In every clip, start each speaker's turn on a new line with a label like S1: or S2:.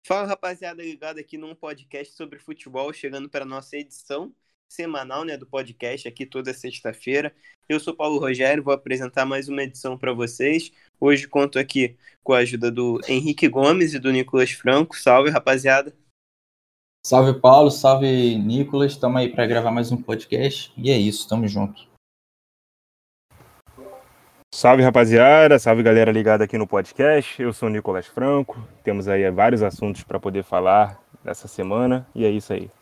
S1: Fala, rapaziada, ligado aqui num podcast sobre futebol, chegando para a nossa edição semanal, do podcast, aqui toda sexta-feira. Eu sou Paulo Rogério, vou apresentar mais uma edição para vocês. Hoje conto aqui com a ajuda do Henrique Gomes e do Nicolas Franco. Salve, rapaziada.
S2: Salve, Paulo, salve, Nicolas. Estamos aí para gravar mais um podcast. E é isso, tamo junto.
S3: Salve, rapaziada, salve galera ligada aqui no podcast. Eu sou o Nicolas Franco. Temos aí vários assuntos para poder falar dessa semana e é isso aí.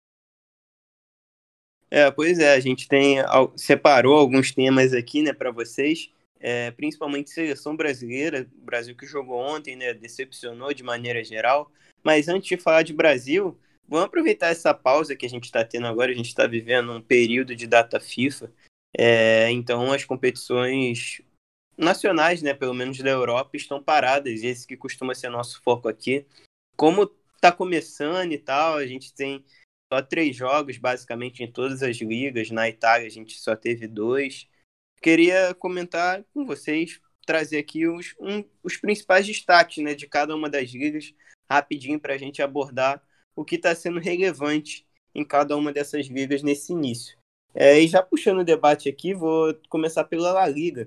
S1: Pois é, a gente separou alguns temas aqui, para vocês, principalmente seleção brasileira, o Brasil que jogou ontem, decepcionou de maneira geral. Mas antes de falar de Brasil, vamos aproveitar essa pausa que a gente está tendo agora. A gente está vivendo um período de data FIFA. Então as competições nacionais, pelo menos da Europa, estão paradas, esse que costuma ser nosso foco aqui. Como está começando e tal, a gente tem só 3 jogos, basicamente, em todas as ligas. Na Itália a gente só teve 2. Queria comentar com vocês, trazer aqui os principais destaques, de cada uma das ligas, rapidinho, para a gente abordar o que está sendo relevante em cada uma dessas ligas nesse início. E já puxando o debate aqui, vou começar pela La Liga.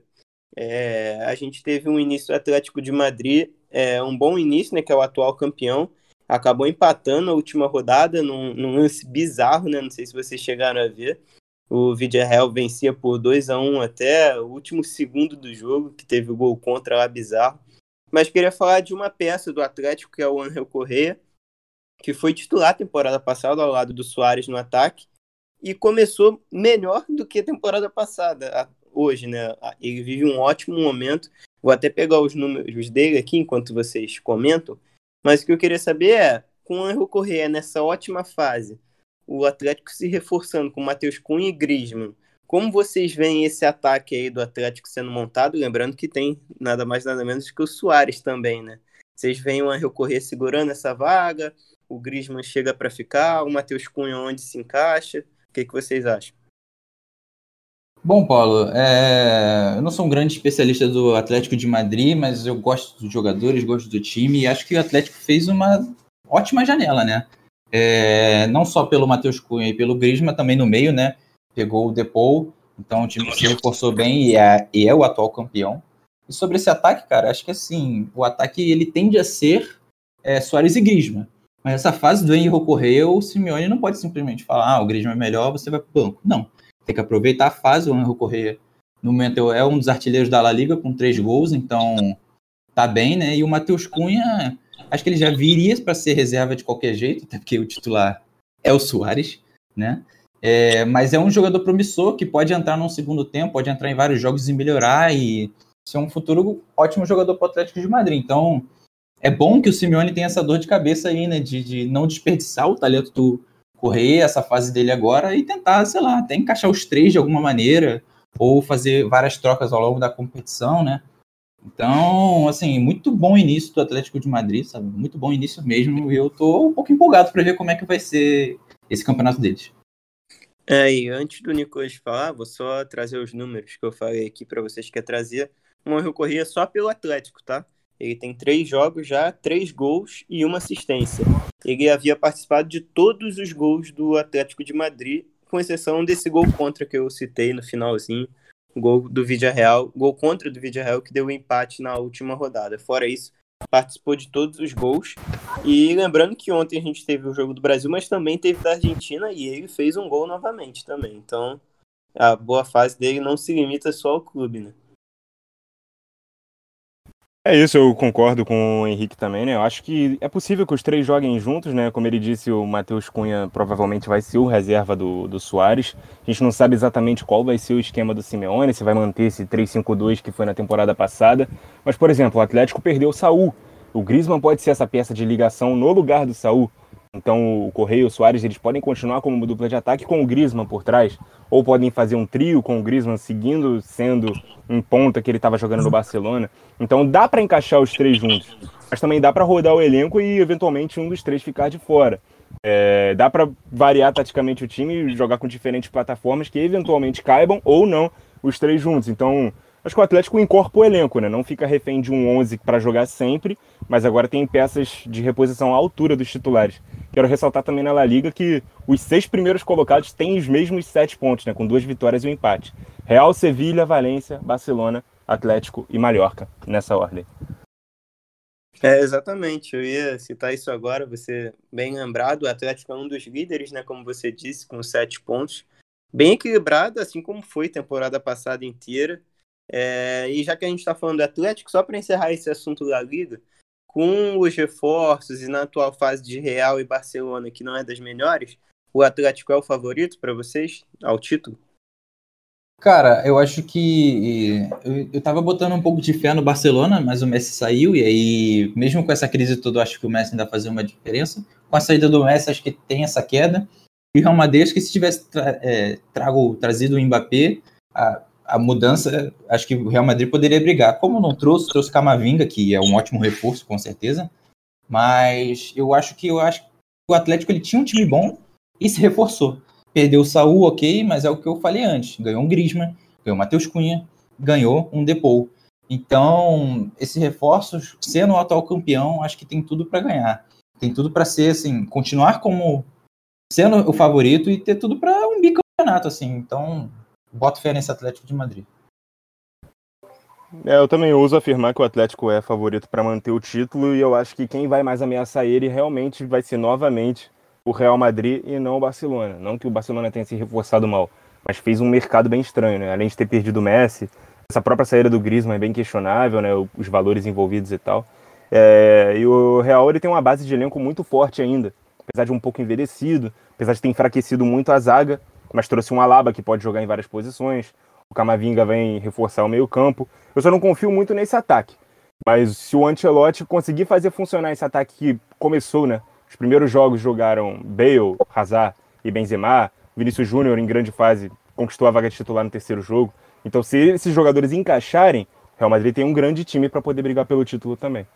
S1: A gente teve um início do Atlético de Madrid, um bom início, que é o atual campeão. Acabou empatando a última rodada num lance bizarro, não sei se vocês chegaram a ver. O Villarreal vencia por 2-1 até o último segundo do jogo, que teve o gol contra lá bizarro. Mas queria falar de uma peça do Atlético, que é o Ángel Correa, que foi titular a temporada passada ao lado do Suárez no ataque, e começou melhor do que a temporada passada, hoje, Ele vive um ótimo momento. Vou até pegar os números dele aqui enquanto vocês comentam, mas o que eu queria saber com o Ángel Correa nessa ótima fase, o Atlético se reforçando com Matheus Cunha e Griezmann, como vocês veem esse ataque aí do Atlético sendo montado? Lembrando que tem nada mais nada menos que o Suárez também, Vocês veem o Ángel Correa segurando essa vaga, o Griezmann chega para ficar, o Matheus Cunha onde se encaixa? O que vocês acham?
S2: Bom, Paulo, eu não sou um grande especialista do Atlético de Madrid, mas eu gosto dos jogadores, gosto do time, e acho que o Atlético fez uma ótima janela, não só pelo Matheus Cunha e pelo Griezmann, também no meio, Pegou o Depou, então o time se reforçou bem e é o atual campeão. E sobre esse ataque, cara, acho que assim, o ataque ele tende a ser Suárez e Griezmann. Mas essa fase do Ángel Correa, o Simeone não pode simplesmente falar, o Griezmann é melhor, você vai pro banco. Não. Tem que aproveitar a fase. O Ángel Correa, no momento, é um dos artilheiros da La Liga, com 3 gols, então tá bem, E o Matheus Cunha, acho que ele já viria para ser reserva de qualquer jeito, até porque o titular é o Suárez, mas é um jogador promissor que pode entrar num segundo tempo, pode entrar em vários jogos e melhorar, e ser um futuro ótimo jogador para o Atlético de Madrid. Então, é bom que o Simeone tenha essa dor de cabeça aí, de não desperdiçar o talento do Correr essa fase dele agora e tentar, sei lá, até encaixar os 3 de alguma maneira ou fazer várias trocas ao longo da competição, Então, assim, muito bom início do Atlético de Madrid, sabe? Muito bom início mesmo, e eu tô um pouco empolgado para ver como é que vai ser esse campeonato deles.
S1: E antes do Nicolas falar, vou só trazer os números que eu falei aqui para vocês, que é trazer o Ángel Correa só pelo Atlético, tá? Ele tem 3 jogos já, 3 gols e 1 assistência. Ele havia participado de todos os gols do Atlético de Madrid, com exceção desse gol contra que eu citei no finalzinho, o gol do Villarreal, gol contra do Villarreal, que deu o empate na última rodada. Fora isso, participou de todos os gols. E lembrando que ontem a gente teve o jogo do Brasil, mas também teve da Argentina, e ele fez um gol novamente também. Então, a boa fase dele não se limita só ao clube,
S3: É isso, eu concordo com o Henrique também, Eu acho que é possível que os 3 joguem juntos, Como ele disse, o Matheus Cunha provavelmente vai ser o reserva do Suárez. A gente não sabe exatamente qual vai ser o esquema do Simeone, se vai manter esse 3-5-2 que foi na temporada passada. Mas, por exemplo, o Atlético perdeu o Saúl. O Griezmann pode ser essa peça de ligação no lugar do Saúl. Então o Correa e o Suárez, eles podem continuar como uma dupla de ataque com o Griezmann por trás, ou podem fazer um trio com o Griezmann seguindo, sendo um ponta que ele estava jogando no Barcelona. Então dá para encaixar os 3 juntos, mas também dá para rodar o elenco e eventualmente um dos 3 ficar de fora. Dá para variar taticamente o time e jogar com diferentes plataformas que eventualmente caibam ou não os 3 juntos. Então Acho que o Atlético incorpora o elenco, né? Não fica refém de um 11 para jogar sempre, mas agora tem peças de reposição à altura dos titulares. Quero ressaltar também na La Liga que os 6 primeiros colocados têm os mesmos 7 pontos, né? Com 2 vitórias e um empate. Real, Sevilha, Valência, Barcelona, Atlético e Mallorca, nessa ordem.
S1: Exatamente, eu ia citar isso agora, você bem lembrado, o Atlético é um dos líderes, né, como você disse, com 7 pontos, bem equilibrado, assim como foi temporada passada inteira, e já que a gente está falando do Atlético, só para encerrar esse assunto da Liga, com os reforços e na atual fase de Real e Barcelona, que não é das melhores, o Atlético é o favorito para vocês ao título?
S2: Cara, eu acho que eu tava botando um pouco de fé no Barcelona, mas o Messi saiu, e aí, mesmo com essa crise toda, eu acho que o Messi ainda fazia uma diferença. Com a saída do Messi, acho que tem essa queda. E o Real Madrid, acho que se tivesse trazido o Mbappé, a mudança, acho que o Real Madrid poderia brigar. Como não trouxe Camavinga, que é um ótimo reforço, com certeza. Mas eu acho que o Atlético ele tinha um time bom e se reforçou. Perdeu o Saúl, ok, mas é o que eu falei antes. Ganhou um Griezmann, ganhou o Matheus Cunha, ganhou um Depou. Então, esses reforços, sendo o atual campeão, acho que tem tudo para ganhar. Tem tudo para ser, assim, continuar como sendo o favorito e ter tudo para um bicampeonato, assim. Então, boto fé nesse Atlético de Madrid.
S3: Eu também ouso afirmar que o Atlético é favorito para manter o título e eu acho que quem vai mais ameaçar ele realmente vai ser novamente o Real Madrid e não o Barcelona. Não que o Barcelona tenha se reforçado mal, mas fez um mercado bem estranho, né? Além de ter perdido o Messi, essa própria saída do Griezmann é bem questionável, né? Os valores envolvidos e tal. E o Real ele tem uma base de elenco muito forte ainda, apesar de um pouco envelhecido, apesar de ter enfraquecido muito a zaga, mas trouxe um Alaba que pode jogar em várias posições. O Camavinga vem reforçar o meio-campo. Eu só não confio muito nesse ataque. Mas se o Ancelotti conseguir fazer funcionar esse ataque que começou, né? Os primeiros jogos jogaram Bale, Hazard e Benzema. Vinícius Júnior, em grande fase, conquistou a vaga de titular no terceiro jogo. Então, se esses jogadores encaixarem, o Real Madrid tem um grande time para poder brigar pelo título também.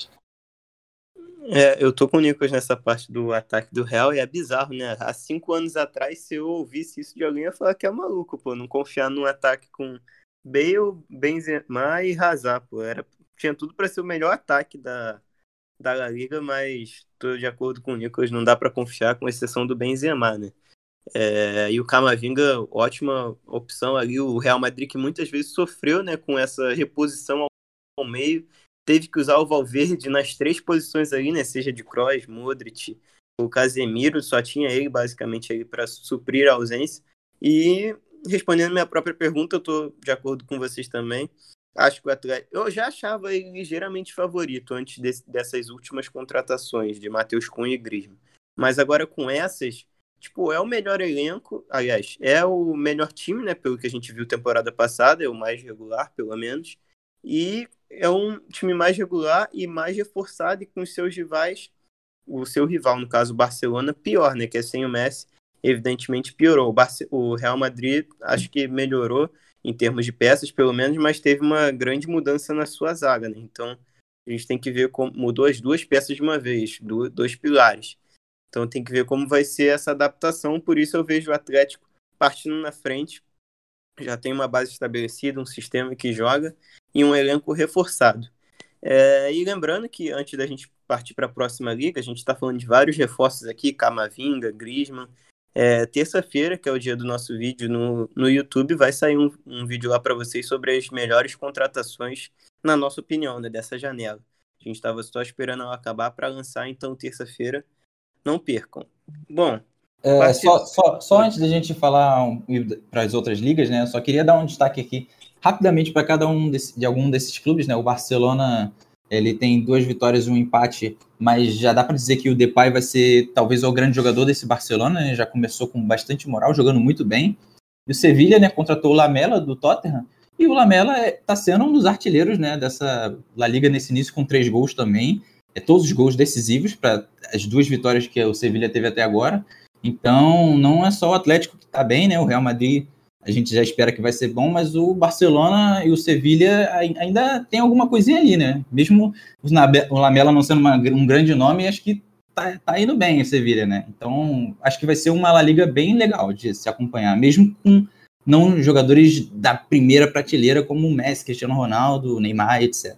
S1: Eu tô com o Nicolas nessa parte do ataque do Real e é bizarro, né? Há 5 anos atrás, se eu ouvisse isso de alguém, eu ia falar que é maluco, pô. Não confiar num ataque com Bale, Benzema e Hazard, pô. Tinha tudo para ser o melhor ataque da La Liga, mas tô de acordo com o Nicolas, não dá para confiar, com exceção do Benzema, né? E o Camavinga, ótima opção ali. O Real Madrid que muitas vezes sofreu, né, com essa reposição ao meio. Teve que usar o Valverde nas 3 posições ali, né? Seja de Kroos, Modric, o Casemiro, só tinha ele basicamente aí para suprir a ausência. E respondendo minha própria pergunta, eu tô de acordo com vocês também. Acho que o Atlético, eu já achava ele ligeiramente favorito antes dessas últimas contratações de Matheus Cunha e Griezmann. Mas agora com essas, tipo, é o melhor elenco, aliás, é o melhor time, né? Pelo que a gente viu temporada passada, é o mais regular, pelo menos. E é um time mais regular e mais reforçado e com os seus rivais, o seu rival, no caso o Barcelona, pior, né? Que é sem o Messi, evidentemente piorou. O Real Madrid acho que melhorou em termos de peças, pelo menos, mas teve uma grande mudança na sua zaga, né? Então a gente tem que ver como mudou as 2 peças de uma vez, 2 pilares. Então tem que ver como vai ser essa adaptação, por isso eu vejo o Atlético partindo na frente, já tem uma base estabelecida, um sistema que joga e um elenco reforçado. E lembrando que antes da gente partir para a próxima liga, a gente está falando de vários reforços aqui, Camavinga, Griezmann. Terça-feira, que é o dia do nosso vídeo no YouTube, vai sair um vídeo lá para vocês sobre as melhores contratações, na nossa opinião, né, dessa janela. A gente estava só esperando ela acabar para lançar, então terça-feira, não percam. Bom,
S2: só antes da gente falar para as outras ligas, né? Eu só queria dar um destaque aqui rapidamente para cada um de algum desses clubes, né? O Barcelona ele tem 2 vitórias e um empate, mas já dá para dizer que o Depay vai ser talvez o grande jogador desse Barcelona, né? Já começou com bastante moral, jogando muito bem. E o Sevilha, né, contratou o Lamela do Tottenham, e o Lamela está sendo um dos artilheiros, né, dessa La Liga nesse início, com 3 gols também. Todos os gols decisivos para as 2 vitórias que o Sevilha teve até agora. Então, não é só o Atlético que está bem, né? O Real Madrid, a gente já espera que vai ser bom, mas o Barcelona e o Sevilha ainda tem alguma coisinha ali, né? Mesmo o Lamela não sendo um grande nome, acho que tá indo bem o Sevilha, né? Então, acho que vai ser uma La Liga bem legal de se acompanhar, mesmo com não jogadores da primeira prateleira como o Messi, Cristiano Ronaldo, Neymar, etc.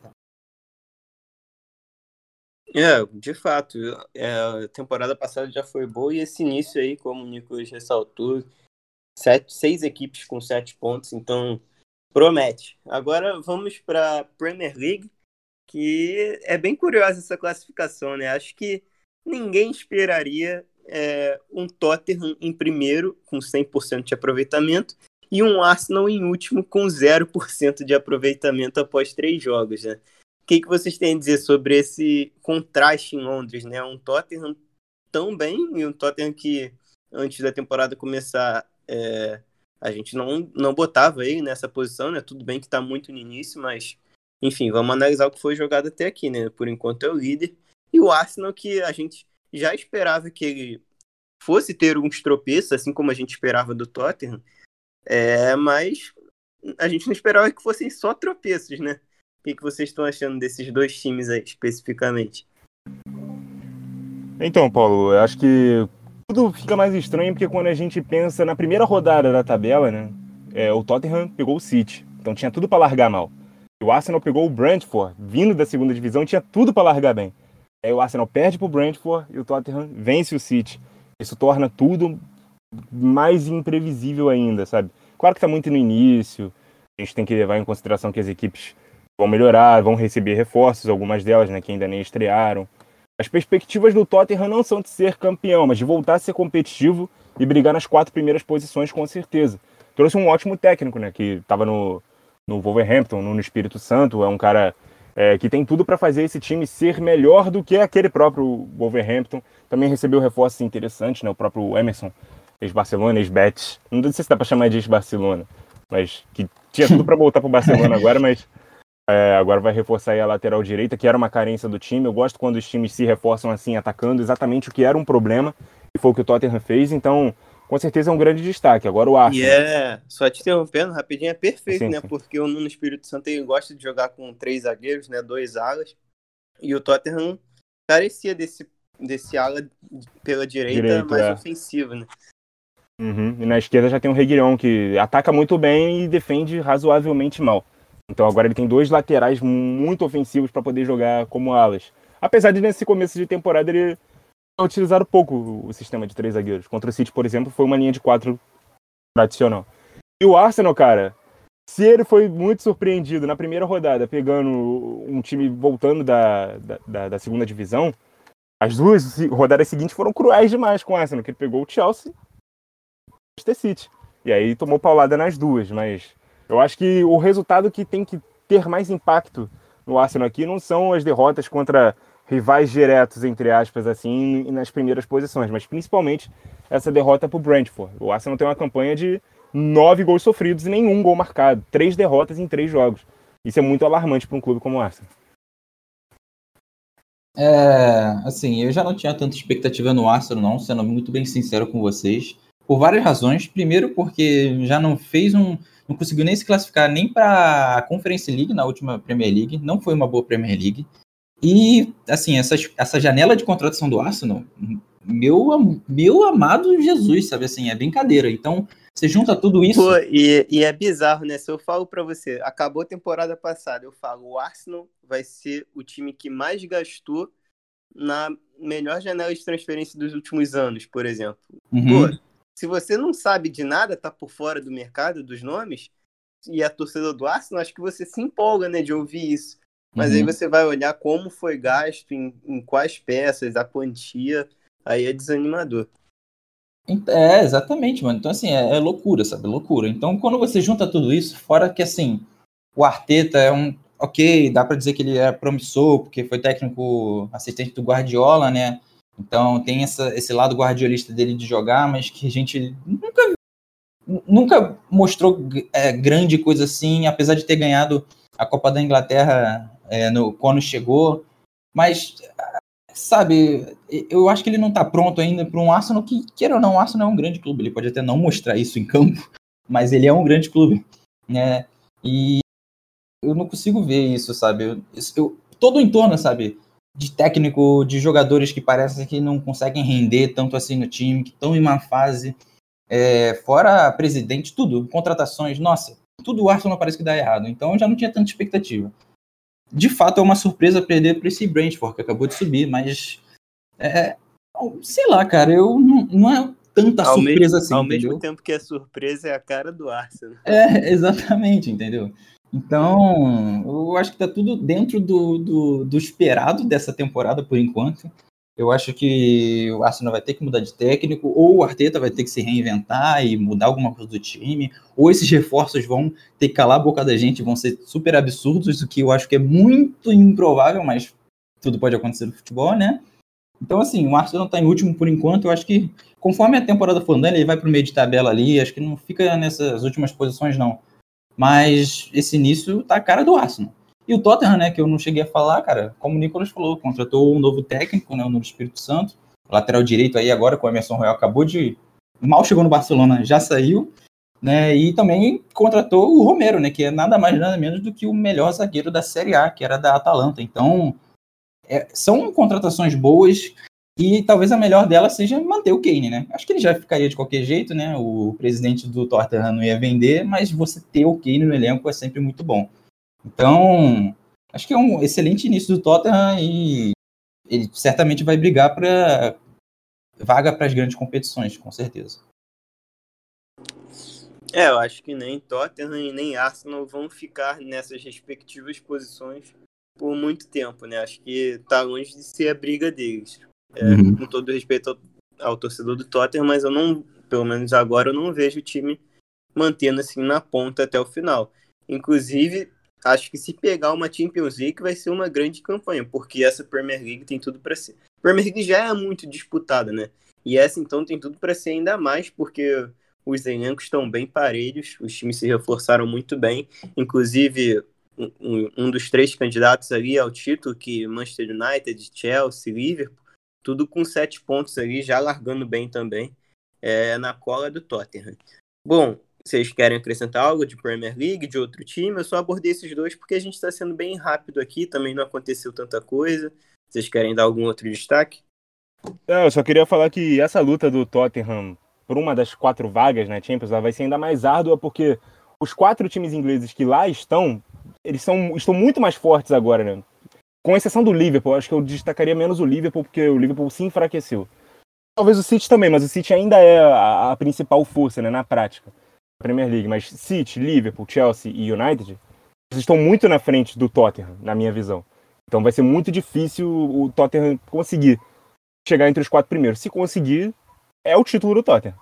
S1: De fato, a temporada passada já foi boa e esse início aí, como o Nicolas ressaltou, 6 equipes com 7 pontos, então promete. Agora vamos para a Premier League, que é bem curiosa essa classificação, né? Acho que ninguém esperaria um Tottenham em primeiro, com 100% de aproveitamento, e um Arsenal em último, com 0% de aproveitamento após 3 jogos, né? O que vocês têm a dizer sobre esse contraste em Londres, né? Um Tottenham tão bem e um Tottenham que, antes da temporada começar, a gente não botava ele nessa posição, né? Tudo bem que está muito no início, mas enfim, vamos analisar o que foi jogado até aqui, né? Por enquanto é o líder. E o Arsenal, que a gente já esperava que ele fosse ter uns tropeços, assim como a gente esperava do Tottenham, mas a gente não esperava que fossem só tropeços, né? O que vocês estão achando desses 2 times aí, especificamente?
S3: Então, Paulo, eu acho que tudo fica mais estranho porque quando a gente pensa na primeira rodada da tabela, né? O Tottenham pegou o City, então tinha tudo para largar mal. O Arsenal pegou o Brentford, vindo da segunda divisão, tinha tudo para largar bem. Aí o Arsenal perde para o Brentford e o Tottenham vence o City. Isso torna tudo mais imprevisível ainda, sabe? Claro que está muito no início, a gente tem que levar em consideração que as equipes vão melhorar, vão receber reforços, algumas delas, né, que ainda nem estrearam. As perspectivas do Tottenham não são de ser campeão, mas de voltar a ser competitivo e brigar nas 4 primeiras posições com certeza. Trouxe um ótimo técnico, né, que estava no Wolverhampton, no Espírito Santo, é um cara que tem tudo para fazer esse time ser melhor do que aquele próprio Wolverhampton. Também recebeu reforços interessantes, né, o próprio Emerson, ex-Barcelona, ex-Betis, não sei se dá para chamar de ex-Barcelona, mas que tinha tudo para voltar para o Barcelona agora, mas agora vai reforçar aí a lateral direita, que era uma carência do time. Eu gosto quando os times se reforçam assim, atacando exatamente o que era um problema, e foi o que o Tottenham fez, então com certeza é um grande destaque. Agora o Arsenal.
S1: E só te interrompendo rapidinho, é perfeito,
S3: sim,
S1: né?
S3: sim.
S1: Porque o Nuno Espírito Santo ele gosta de jogar com 3 zagueiros, né? 2 alas. E o Tottenham carecia desse ala pela direita mais ofensivo, né?
S3: Uhum. E na esquerda já tem o Reguilhão, que ataca muito bem e defende razoavelmente mal. Então agora ele tem 2 laterais muito ofensivos para poder jogar como alas. Apesar de nesse começo de temporada ele utilizar pouco o sistema de 3 zagueiros. Contra o City, por exemplo, foi uma linha de 4 tradicional. E o Arsenal, cara, se ele foi muito surpreendido na primeira rodada, pegando um time voltando da segunda divisão, as 2 rodadas seguintes foram cruéis demais com o Arsenal, que ele pegou o Chelsea e o Manchester City. E aí tomou paulada nas 2, mas eu acho que o resultado que tem que ter mais impacto no Arsenal aqui não são as derrotas contra rivais diretos, entre aspas, assim, nas primeiras posições, mas principalmente essa derrota para o Brentford. O Arsenal tem uma campanha de 9 gols sofridos e nenhum gol marcado. 3 derrotas em 3 jogos. Isso é muito alarmante para um clube como o Arsenal.
S2: Assim, eu já não tinha tanta expectativa no Arsenal, não, sendo muito bem sincero com vocês, por várias razões. Primeiro, porque já não conseguiu nem se classificar nem para a Conference League na última Premier League, não foi uma boa Premier League. E, assim, essa janela de contratação do Arsenal, meu amado Jesus, sabe, assim, é brincadeira. Então, você junta tudo isso...
S1: Pô, e é bizarro, né? Se eu falo pra você, acabou a temporada passada, eu falo, o Arsenal vai ser o time que mais gastou na melhor janela de transferência dos últimos anos, por exemplo. Pô, se você não sabe de nada, tá por fora do mercado, dos nomes, e é torcedor do Arsenal, acho que você se empolga, né, de ouvir isso. Mas aí você vai olhar como foi gasto, em quais peças, a quantia, aí é desanimador.
S2: Exatamente, mano. Então, assim, é loucura, sabe? Loucura. Então, quando você junta tudo isso, fora que, assim, o Arteta ok, dá pra dizer que ele é promissor, porque foi técnico assistente do Guardiola, né? Então, tem esse lado guardiolista dele de jogar, mas que a gente nunca mostrou grande coisa assim, apesar de ter ganhado a Copa da Inglaterra quando chegou. Mas, sabe, eu acho que ele não está pronto ainda para um Arsenal que, queira ou não, o Arsenal é um grande clube. Ele pode até não mostrar isso em campo, mas ele é um grande clube, né? E eu não consigo ver isso, sabe? Todo o entorno, sabe? De técnico, de jogadores que parecem que não conseguem render tanto assim no time, que estão em má fase. fora presidente, tudo, contratações, nossa, tudo o Arsenal parece que dá errado. Então já não tinha tanta expectativa. De fato, é uma surpresa perder para esse Brentford, que acabou de subir, mas sei lá, cara, não é tanta surpresa assim,
S1: ao
S2: entendeu?
S1: mesmo tempo que a surpresa é a cara do Arsenal.
S2: Exatamente, entendeu? Então, eu acho que tá tudo dentro do esperado dessa temporada, por enquanto. Eu acho que o Arsenal vai ter que mudar de técnico, ou o Arteta vai ter que se reinventar e mudar alguma coisa do time, ou esses reforços vão ter que calar a boca da gente, vão ser super absurdos, o que eu acho que é muito improvável, mas tudo pode acontecer no futebol, né? Então, assim, o Arsenal tá em último por enquanto. Eu acho que, conforme a temporada for andando, ele vai pro meio de tabela ali. Acho que não fica nessas últimas posições, não. Mas esse início tá a cara do Arsenal. E o Tottenham, né, que eu não cheguei a falar, cara, como o Nicolas falou, contratou um novo técnico, né, o novo Espírito Santo. Lateral direito aí agora, com o Emerson Royal, mal chegou no Barcelona, já saiu. Né, e também contratou o Romero, né, que é nada mais nada menos do que o melhor zagueiro da Série A, que era da Atalanta. Então, são contratações boas e talvez a melhor delas seja manter o Kane, né? Acho que ele já ficaria de qualquer jeito, né? O presidente do Tottenham não ia vender, mas você ter o Kane no elenco é sempre muito bom. Então, acho que é um excelente início do Tottenham e ele certamente vai brigar para vaga para as grandes competições, com certeza.
S1: Eu acho que nem Tottenham e nem Arsenal vão ficar nessas respectivas posições por muito tempo, né? Acho que tá longe de ser a briga deles. Com todo respeito ao torcedor do Tottenham, mas eu não, pelo menos agora, eu não vejo o time mantendo assim na ponta até o final. Inclusive, acho que se pegar uma Champions League vai ser uma grande campanha, porque essa Premier League tem tudo para ser. A Premier League já é muito disputada, né? E essa então tem tudo para ser ainda mais, porque os elencos estão bem parelhos, os times se reforçaram muito bem, inclusive um dos 3 candidatos ali ao título, que Manchester United, Chelsea, Liverpool, tudo com 7 pontos ali, já largando bem também, na cola do Tottenham. Bom, vocês querem acrescentar algo de Premier League, de outro time? Eu só abordei esses dois porque a gente está sendo bem rápido aqui, também não aconteceu tanta coisa. Vocês querem dar algum outro destaque?
S3: Eu só queria falar que essa luta do Tottenham por uma das 4 vagas na Champions, ela vai ser ainda mais árdua, porque os 4 times ingleses que lá estão, estão muito mais fortes agora, né? Com exceção do Liverpool, acho que eu destacaria menos o Liverpool, porque o Liverpool se enfraqueceu. Talvez o City também, mas o City ainda é a principal força, né, na prática, da Premier League. Mas City, Liverpool, Chelsea e United, eles estão muito na frente do Tottenham, na minha visão. Então vai ser muito difícil o Tottenham conseguir chegar entre os 4 primeiros. Se conseguir, é o título do Tottenham.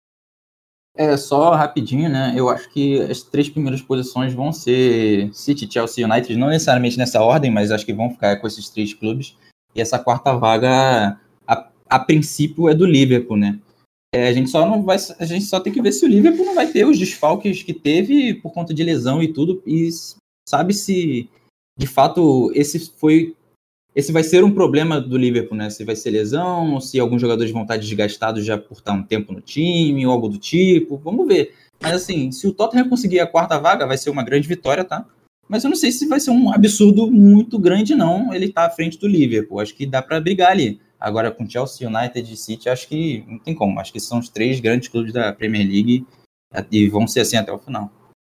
S2: Só rapidinho, né? Eu acho que as 3 primeiras posições vão ser City, Chelsea e United, não necessariamente nessa ordem, mas acho que vão ficar com esses 3 clubes. E essa 4ª vaga, a princípio, é do Liverpool, né? A gente só tem que ver se o Liverpool não vai ter os desfalques que teve por conta de lesão e tudo, e sabe se, de fato, esse vai ser um problema do Liverpool, né? Se vai ser lesão, ou se alguns jogadores vão estar desgastados já por estar um tempo no time, ou algo do tipo. Vamos ver. Mas assim, se o Tottenham conseguir a 4ª vaga, vai ser uma grande vitória, tá? Mas eu não sei se vai ser um absurdo muito grande, não. Ele tá à frente do Liverpool. Acho que dá para brigar ali. Agora, com Chelsea, United e City, acho que não tem como. Acho que são os 3 grandes clubes da Premier League e vão ser assim até o final.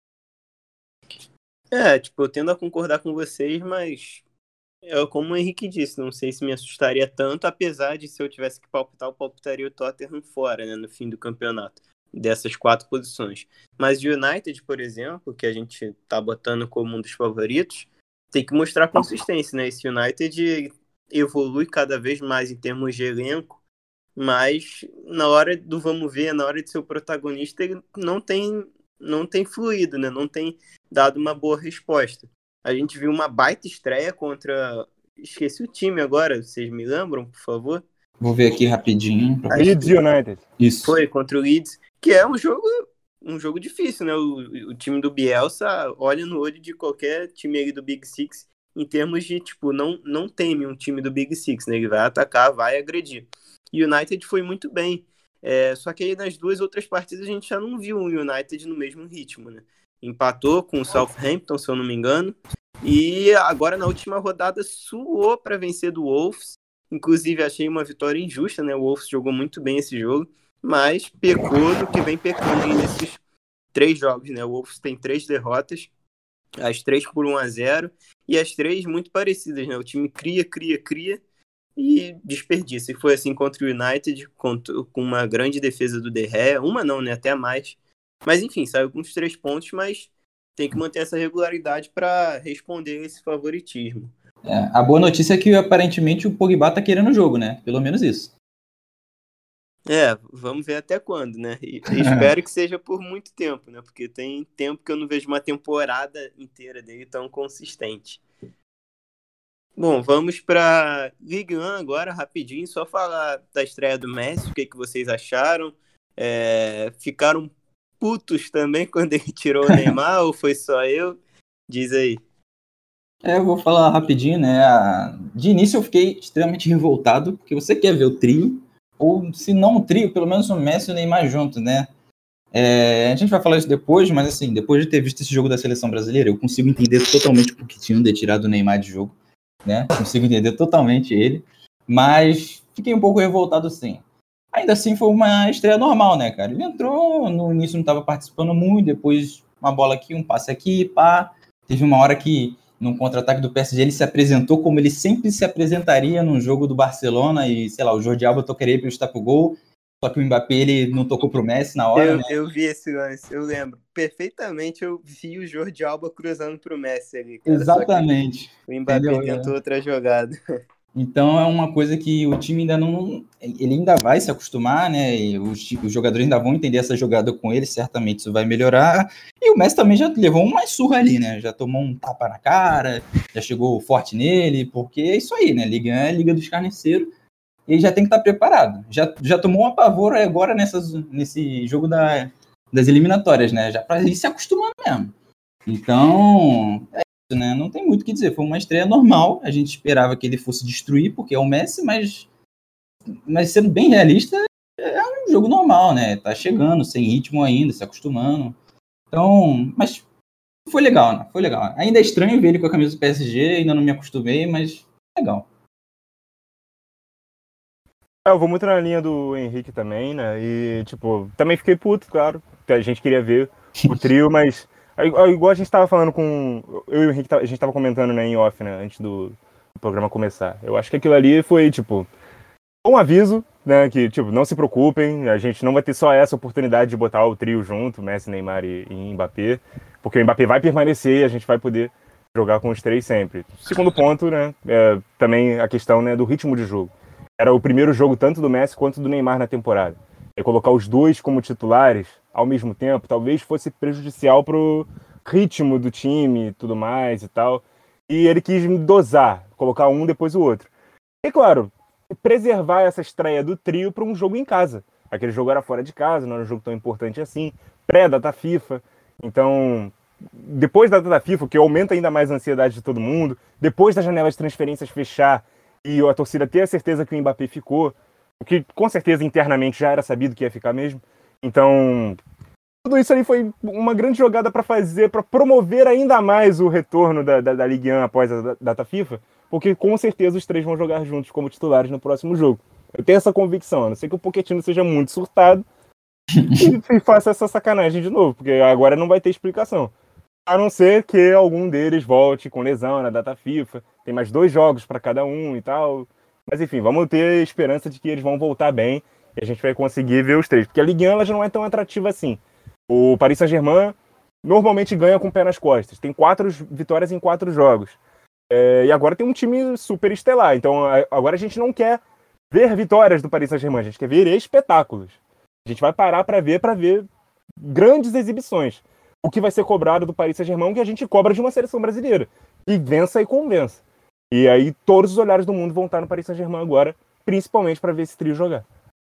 S1: Eu tendo a concordar com vocês, mas como o Henrique disse, não sei se me assustaria tanto, apesar de se eu tivesse que palpitar, eu palpitaria o Tottenham fora, né, no fim do campeonato, dessas 4 posições. Mas o United, por exemplo, que a gente tá botando como um dos favoritos, tem que mostrar consistência, né? Esse United evolui cada vez mais em termos de elenco, mas na hora do vamos ver, na hora de ser o protagonista, ele não tem fluído, né? Não tem dado uma boa resposta. A gente viu uma baita estreia contra... Esqueci o time agora, vocês me lembram, por favor?
S2: Vou ver aqui rapidinho.
S3: Leeds United.
S2: Isso.
S1: Foi contra o Leeds, que é um jogo difícil, né? O time do Bielsa olha no olho de qualquer time aí do Big Six em termos de, não teme um time do Big Six, né? Ele vai atacar, vai agredir. E o United foi muito bem. Só que aí nas 2 outras partidas a gente já não viu o United no mesmo ritmo, né? Empatou com o Southampton, se eu não me engano, e agora na última rodada suou para vencer do Wolves. Inclusive achei uma vitória injusta, né? O Wolves jogou muito bem esse jogo, mas pecou do que vem pecando aí nesses 3 jogos, né? O Wolves tem 3 derrotas, as 3 por 1-0, e as 3 muito parecidas, né? O time cria e desperdiça. E foi assim contra o United, com uma grande defesa do De Gea, uma não, né? Até mais. Mas enfim, saiu com os 3 pontos, mas tem que manter essa regularidade para responder esse favoritismo.
S2: A boa notícia é que aparentemente o Pogba tá querendo o jogo, né? Pelo menos isso.
S1: Vamos ver até quando, né? E espero que seja por muito tempo, né? Porque tem tempo que eu não vejo uma temporada inteira dele tão consistente. Bom, vamos para Ligue 1 agora, rapidinho, só falar da estreia do Messi, o que vocês acharam? Ficaram putos também quando ele tirou o Neymar, ou foi só eu? Diz aí.
S2: Eu vou falar rapidinho, né? De início eu fiquei extremamente revoltado, porque você quer ver o trio, ou se não o trio, pelo menos o Messi e o Neymar juntos, né? A gente vai falar isso depois, mas assim, depois de ter visto esse jogo da seleção brasileira, eu consigo entender totalmente por que tinham de tirado o Neymar de jogo, né? Consigo entender totalmente ele, mas fiquei um pouco revoltado sim. Ainda assim foi uma estreia normal, né, cara? Ele entrou, no início não estava participando muito, depois uma bola aqui, um passe aqui, pá. Teve uma hora que, num contra-ataque do PSG, ele se apresentou como ele sempre se apresentaria num jogo do Barcelona e, sei lá, o Jordi Alba tocaria para estar pro gol, só que o Mbappé, ele não tocou pro Messi na hora, né?
S1: Eu vi esse lance, eu lembro. Perfeitamente eu vi o Jordi Alba cruzando pro Messi ali, cara.
S2: Exatamente.
S1: Só que o Mbappé
S2: Entendeu?
S1: tentou outra jogada.
S2: Então é uma coisa que o time ainda não. Ele ainda vai se acostumar, né? E os jogadores ainda vão entender essa jogada com ele, certamente isso vai melhorar. E o Messi também já levou uma surra ali, né? Já tomou um tapa na cara, já chegou forte nele, porque é isso aí, né? Liga é a Liga dos Carniceiros, e ele já tem que estar preparado. Já tomou um apavoro agora nesse jogo das eliminatórias, né? Já para ir se acostumando mesmo. Então, né? Não tem muito o que dizer, foi uma estreia normal, a gente esperava que ele fosse destruir, porque é o Messi, mas sendo bem realista, é um jogo normal, né? Tá chegando, sem ritmo ainda, se acostumando. Então, mas foi legal, né? Foi legal. Ainda é estranho ver ele com a camisa do PSG, ainda não me acostumei, mas legal.
S3: Eu vou muito na linha do Henrique também, né? E, tipo, também fiquei puto, claro. A gente queria ver o trio, mas igual a gente tava falando com. Eu e o Henrique, a gente tava comentando, né, em off, né, antes do programa começar. Eu acho que aquilo ali foi, tipo, um aviso, né, que, tipo, não se preocupem, a gente não vai ter só essa oportunidade de botar o trio junto, Messi, Neymar e Mbappé, porque o Mbappé vai permanecer e a gente vai poder jogar com os 3 sempre. Segundo ponto, né, também a questão, né, do ritmo de jogo. Era o primeiro jogo tanto do Messi quanto do Neymar na temporada. E colocar os dois como titulares ao mesmo tempo talvez fosse prejudicial pro ritmo do time e tudo mais e tal. E ele quis dosar, colocar um depois o outro. E claro, preservar essa estreia do trio para um jogo em casa. Aquele jogo era fora de casa, não era um jogo tão importante assim, pré-data FIFA. Então, depois da data FIFA, o que aumenta ainda mais a ansiedade de todo mundo, depois da janela de transferências fechar e a torcida ter a certeza que o Mbappé ficou, o que com certeza internamente já era sabido que ia ficar mesmo. Então, tudo isso aí foi uma grande jogada para fazer, para promover ainda mais o retorno da Ligue 1 após a data FIFA, porque com certeza os 3 vão jogar juntos como titulares no próximo jogo. Eu tenho essa convicção, a não ser que o Pochettino seja muito surtado e faça essa sacanagem de novo, porque agora não vai ter explicação. A não ser que algum deles volte com lesão na data FIFA, tem mais 2 jogos para cada um e tal. Mas enfim, vamos ter esperança de que eles vão voltar bem e a gente vai conseguir ver os 3. Porque a Ligue 1 ela já não é tão atrativa assim. O Paris Saint-Germain normalmente ganha com o pé nas costas. Tem 4 vitórias em 4 jogos. E agora tem um time super estelar. Então agora a gente não quer ver vitórias do Paris Saint-Germain, a gente quer ver espetáculos. A gente vai parar para ver grandes exibições. O que vai ser cobrado do Paris Saint-Germain, que a gente cobra de uma seleção brasileira. E vença e convença. E aí todos os olhares do mundo vão estar no Paris Saint-Germain agora, principalmente para ver esse trio jogar.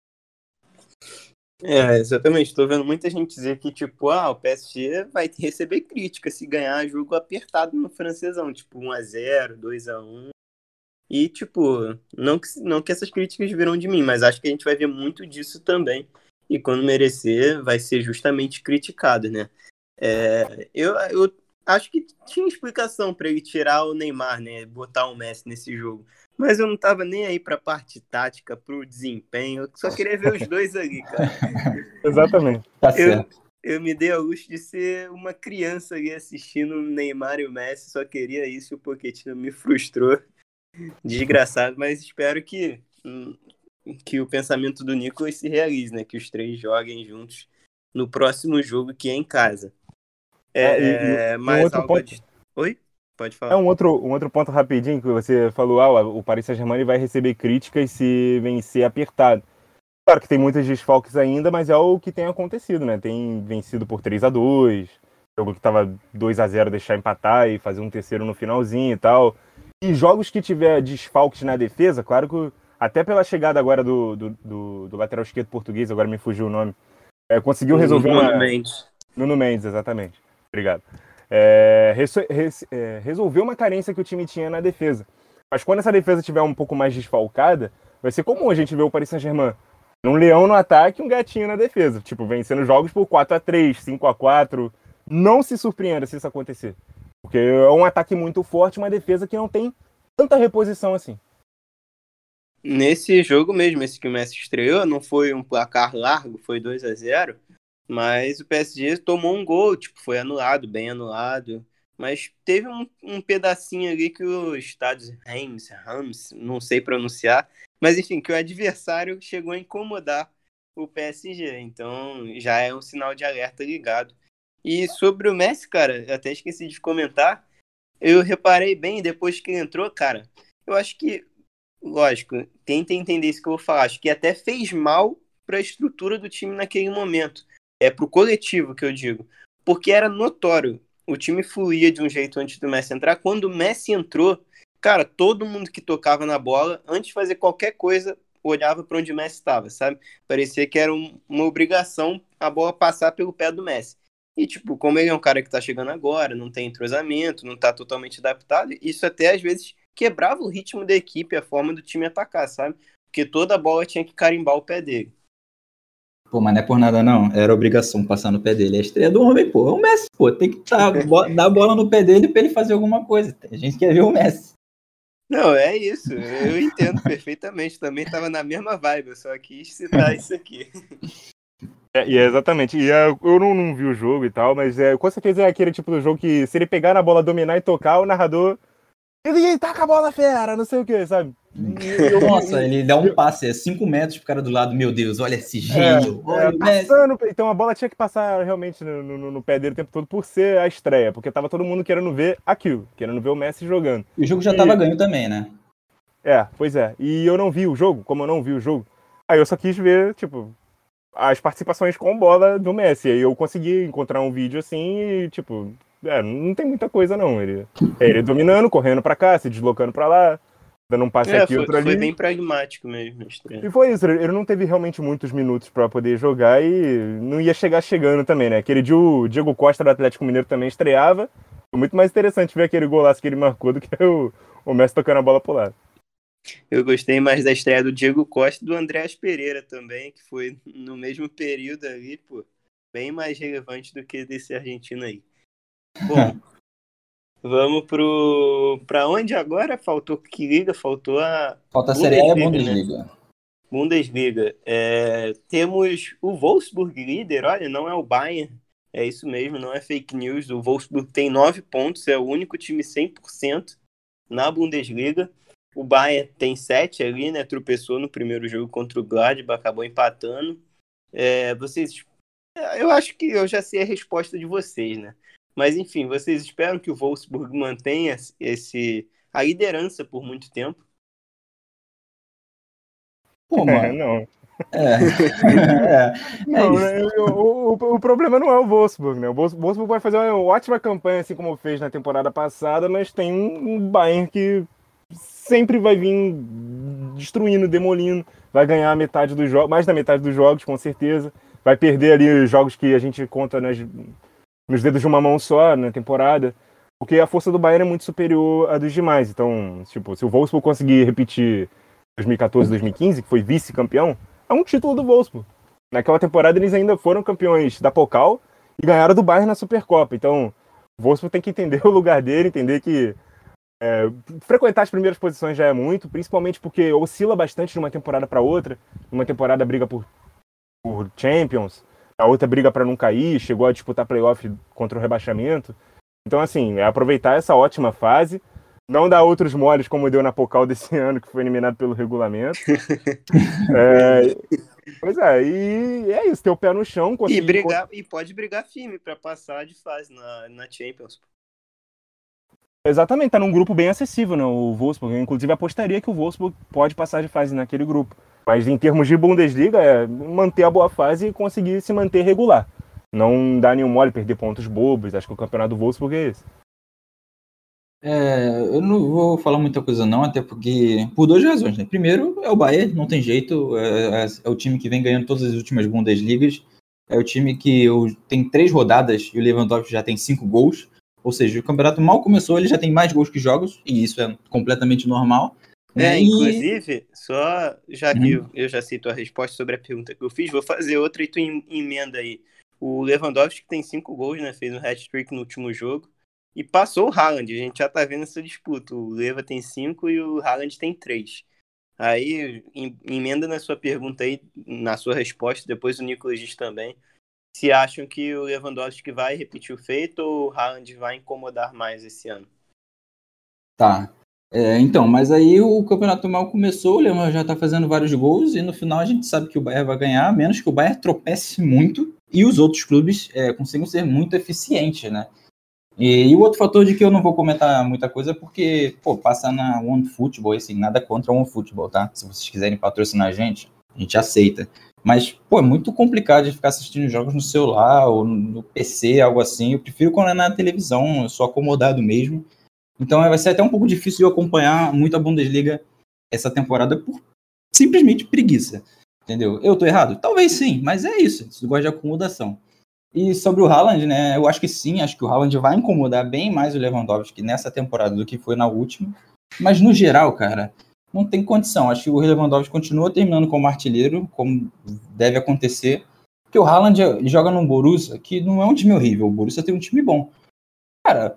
S1: Exatamente. Estou vendo muita gente dizer que, tipo, o PSG vai receber crítica se ganhar jogo apertado no francesão, tipo 1-0, 2-1. E, tipo, não que essas críticas virão de mim, mas acho que a gente vai ver muito disso também. E quando merecer, vai ser justamente criticado, né? Eu acho que tinha explicação para ele tirar o Neymar, né? Botar o Messi nesse jogo. Mas eu não tava nem aí pra parte tática, pro desempenho. Eu só queria ver os dois ali, cara.
S3: Exatamente.
S2: Tá
S1: Eu,
S2: certo.
S1: eu me dei a luxo de ser uma criança ali assistindo o Neymar e o Messi. Só queria isso e o Pochettino me frustrou. Desgraçado, mas espero que o pensamento do Nicolas se realize, né? Que os três joguem juntos no próximo jogo, que é em casa.
S3: Um
S1: Mais
S3: outro
S1: algo
S3: ponto.
S1: Oi? Pode falar.
S3: Um outro ponto rapidinho que você falou, o Paris Saint-Germain vai receber críticas se vencer apertado. Claro que tem muitos desfalques ainda, mas é o que tem acontecido, né? Tem vencido por 3-2, jogo que tava 2-0 deixar empatar e fazer um terceiro no finalzinho e tal. E jogos que tiver desfalques na defesa, claro que até pela chegada agora do lateral esquerdo português, agora me fugiu o nome, conseguiu resolver
S1: Nuno Mendes.
S3: Nuno Mendes, exatamente. Obrigado. Resolveu uma carência que o time tinha na defesa. Mas quando essa defesa estiver um pouco mais desfalcada, vai ser comum a gente ver o Paris Saint-Germain um leão no ataque e um gatinho na defesa. Tipo, vencendo jogos por 4-3, 5-4. Não se surpreenda se isso acontecer. Porque é um ataque muito forte, uma defesa que não tem tanta reposição assim.
S1: Nesse jogo mesmo, esse que o Messi estreou, não foi um placar largo, foi 2-0, mas o PSG tomou um gol, tipo, foi anulado, bem anulado, mas teve um pedacinho ali que o estádio Reims, não sei pronunciar, mas enfim, que o adversário chegou a incomodar o PSG, então já é um sinal de alerta ligado. E sobre o Messi, cara, eu até esqueci de comentar, eu reparei bem, depois que ele entrou, cara, eu acho que, lógico, tenta entender isso que eu vou falar. Acho que até fez mal para a estrutura do time naquele momento. É pro coletivo que eu digo. Porque era notório. O time fluía de um jeito antes do Messi entrar. Quando o Messi entrou, cara, todo mundo que tocava na bola, antes de fazer qualquer coisa, olhava para onde o Messi estava, sabe? Parecia que era uma obrigação a bola passar pelo pé do Messi. E, tipo, como ele é um cara que tá chegando agora, não tem entrosamento, não tá totalmente adaptado, isso até às vezes quebrava o ritmo da equipe, a forma do time atacar, sabe? Porque toda a bola tinha que carimbar o pé dele.
S2: Pô, mas não é por nada não, era obrigação passar no pé dele. É a estreia do homem, pô, é o Messi, pô, tem que dar a bola no pé dele pra ele fazer alguma coisa. A gente quer ver o Messi.
S1: Não, é isso, eu entendo perfeitamente, também tava na mesma vibe, eu só quis citar isso aqui.
S3: Exatamente. Eu não vi o jogo e tal, mas com certeza é aquele tipo de jogo que se ele pegar na bola, dominar e tocar, o narrador... Ele taca a bola, fera, não sei o que, sabe?
S2: Nossa, ele dá um passe, 5 metros pro cara do lado, meu Deus, olha esse gênio, olha o Messi.
S3: Então a bola tinha que passar realmente no pé dele o tempo todo por ser a estreia, porque tava todo mundo querendo ver aquilo, querendo ver o Messi jogando.
S2: E o jogo já tava ganho também, né?
S3: Pois é. E eu não vi o jogo, como eu não vi o jogo, aí eu só quis ver, tipo, as participações com bola do Messi. Aí eu consegui encontrar um vídeo assim e, tipo, não tem muita coisa não. Ele dominando, correndo pra cá, se deslocando pra lá, dando um passe aqui, outro ali.
S1: Foi bem pragmático mesmo.
S3: E foi isso, ele não teve realmente muitos minutos pra poder jogar e não ia chegar chegando também, né? Aquele dia o Diego Costa do Atlético Mineiro também estreava. Foi muito mais interessante ver aquele golaço que ele marcou do que o Messi tocando a bola pro lado.
S1: Eu gostei mais da estreia do Diego Costa e do Andréas Pereira também, que foi no mesmo período ali, pô, bem mais relevante do que desse argentino aí. Bom, vamos pra onde agora? Faltou que liga? Faltou a
S2: Falta a Série A e a Bundesliga.
S1: Né? Bundesliga. Temos o Wolfsburg líder, olha, não é o Bayern, é isso mesmo, não é fake news. O Wolfsburg tem 9 pontos, é o único time 100% na Bundesliga. O Bayern tem 7 ali, né? Tropeçou no primeiro jogo contra o Gladbach, acabou empatando. Eu acho que eu já sei a resposta de vocês, né? Mas enfim, vocês esperam que o Wolfsburg mantenha a liderança por muito tempo?
S2: Pô, mano.
S3: Não. O problema não é o Wolfsburg, né? O Wolfsburg vai fazer uma ótima campanha, assim como fez na temporada passada, mas tem um Bayern que sempre vai vir destruindo, demolindo, vai ganhar metade dos jogos, mais da metade dos jogos, com certeza. Vai perder ali os jogos que a gente conta nos dedos de uma mão só na temporada, porque a força do Bayern é muito superior à dos demais. Então, tipo, se o Wolfsburg conseguir repetir 2014, 2015, que foi vice-campeão, é um título do Wolfsburg. Naquela temporada eles ainda foram campeões da Pokal e ganharam do Bayern na Supercopa. Então, O Wolfsburg tem que entender o lugar dele, entender que frequentar as primeiras posições já é muito, principalmente porque oscila bastante de uma temporada para outra. Uma temporada briga por Champions, a outra briga para não cair, chegou a disputar playoff contra o rebaixamento. Então, assim, é aproveitar essa ótima fase, não dar outros moles como deu na Pokal desse ano, que foi eliminado pelo regulamento. Pois é, e é isso, ter o pé no chão, conseguir...
S1: E pode brigar firme para passar de fase na Champions.
S3: Exatamente, tá num grupo bem acessível, né, o Wolfsburg. Eu, inclusive, apostaria que o Wolfsburg pode passar de fase naquele grupo. Mas em termos de Bundesliga, é manter a boa fase e conseguir se manter regular. Não dar nenhum mole, perder pontos bobos. Acho que o campeonato do Wolfsburg é esse.
S2: Eu não vou falar muita coisa não, até porque, por duas razões, né? Primeiro, é o Bayern, não tem jeito, é o time que vem ganhando todas as últimas Bundesligas, é o time que tem 3 rodadas e o Lewandowski já tem 5 gols, ou seja, o campeonato mal começou, ele já tem mais gols que jogos, e isso é completamente normal.
S1: Inclusive, só já que eu já cito a resposta sobre a pergunta que eu fiz, vou fazer outra e tu emenda aí. O Lewandowski tem 5 gols, né? Fez um hat-trick no último jogo. E passou o Haaland, a gente já tá vendo essa disputa. O Leva tem 5 e o Haaland tem 3. Aí, emenda na sua pergunta aí, na sua resposta, depois o Nicolas diz também, se acham que o Lewandowski vai repetir o feito ou o Haaland vai incomodar mais esse ano.
S2: Tá. Então, mas aí o campeonato mal começou, o Lewandowski já tá fazendo vários gols e no final a gente sabe que o Bayern vai ganhar, a menos que o Bayern tropece muito e os outros clubes consigam ser muito eficientes, né? E o outro fator de que eu não vou comentar muita coisa é porque, passa na OneFootball, assim, nada contra a OneFootball, tá? Se vocês quiserem patrocinar a gente aceita. Mas, é muito complicado de ficar assistindo jogos no celular ou no PC, algo assim. Eu prefiro quando é na televisão, eu sou acomodado mesmo. Então vai ser até um pouco difícil eu acompanhar muito a Bundesliga essa temporada por simplesmente preguiça, entendeu? Eu tô errado? Talvez sim, mas é isso, eu gosto de acomodação. E sobre o Haaland, né, eu acho que sim, acho que o Haaland vai incomodar bem mais o Lewandowski nessa temporada do que foi na última, mas no geral, cara, não tem condição, acho que o Lewandowski continua terminando como artilheiro, como deve acontecer, porque o Haaland joga num Borussia que não é um time horrível, o Borussia tem um time bom. Cara,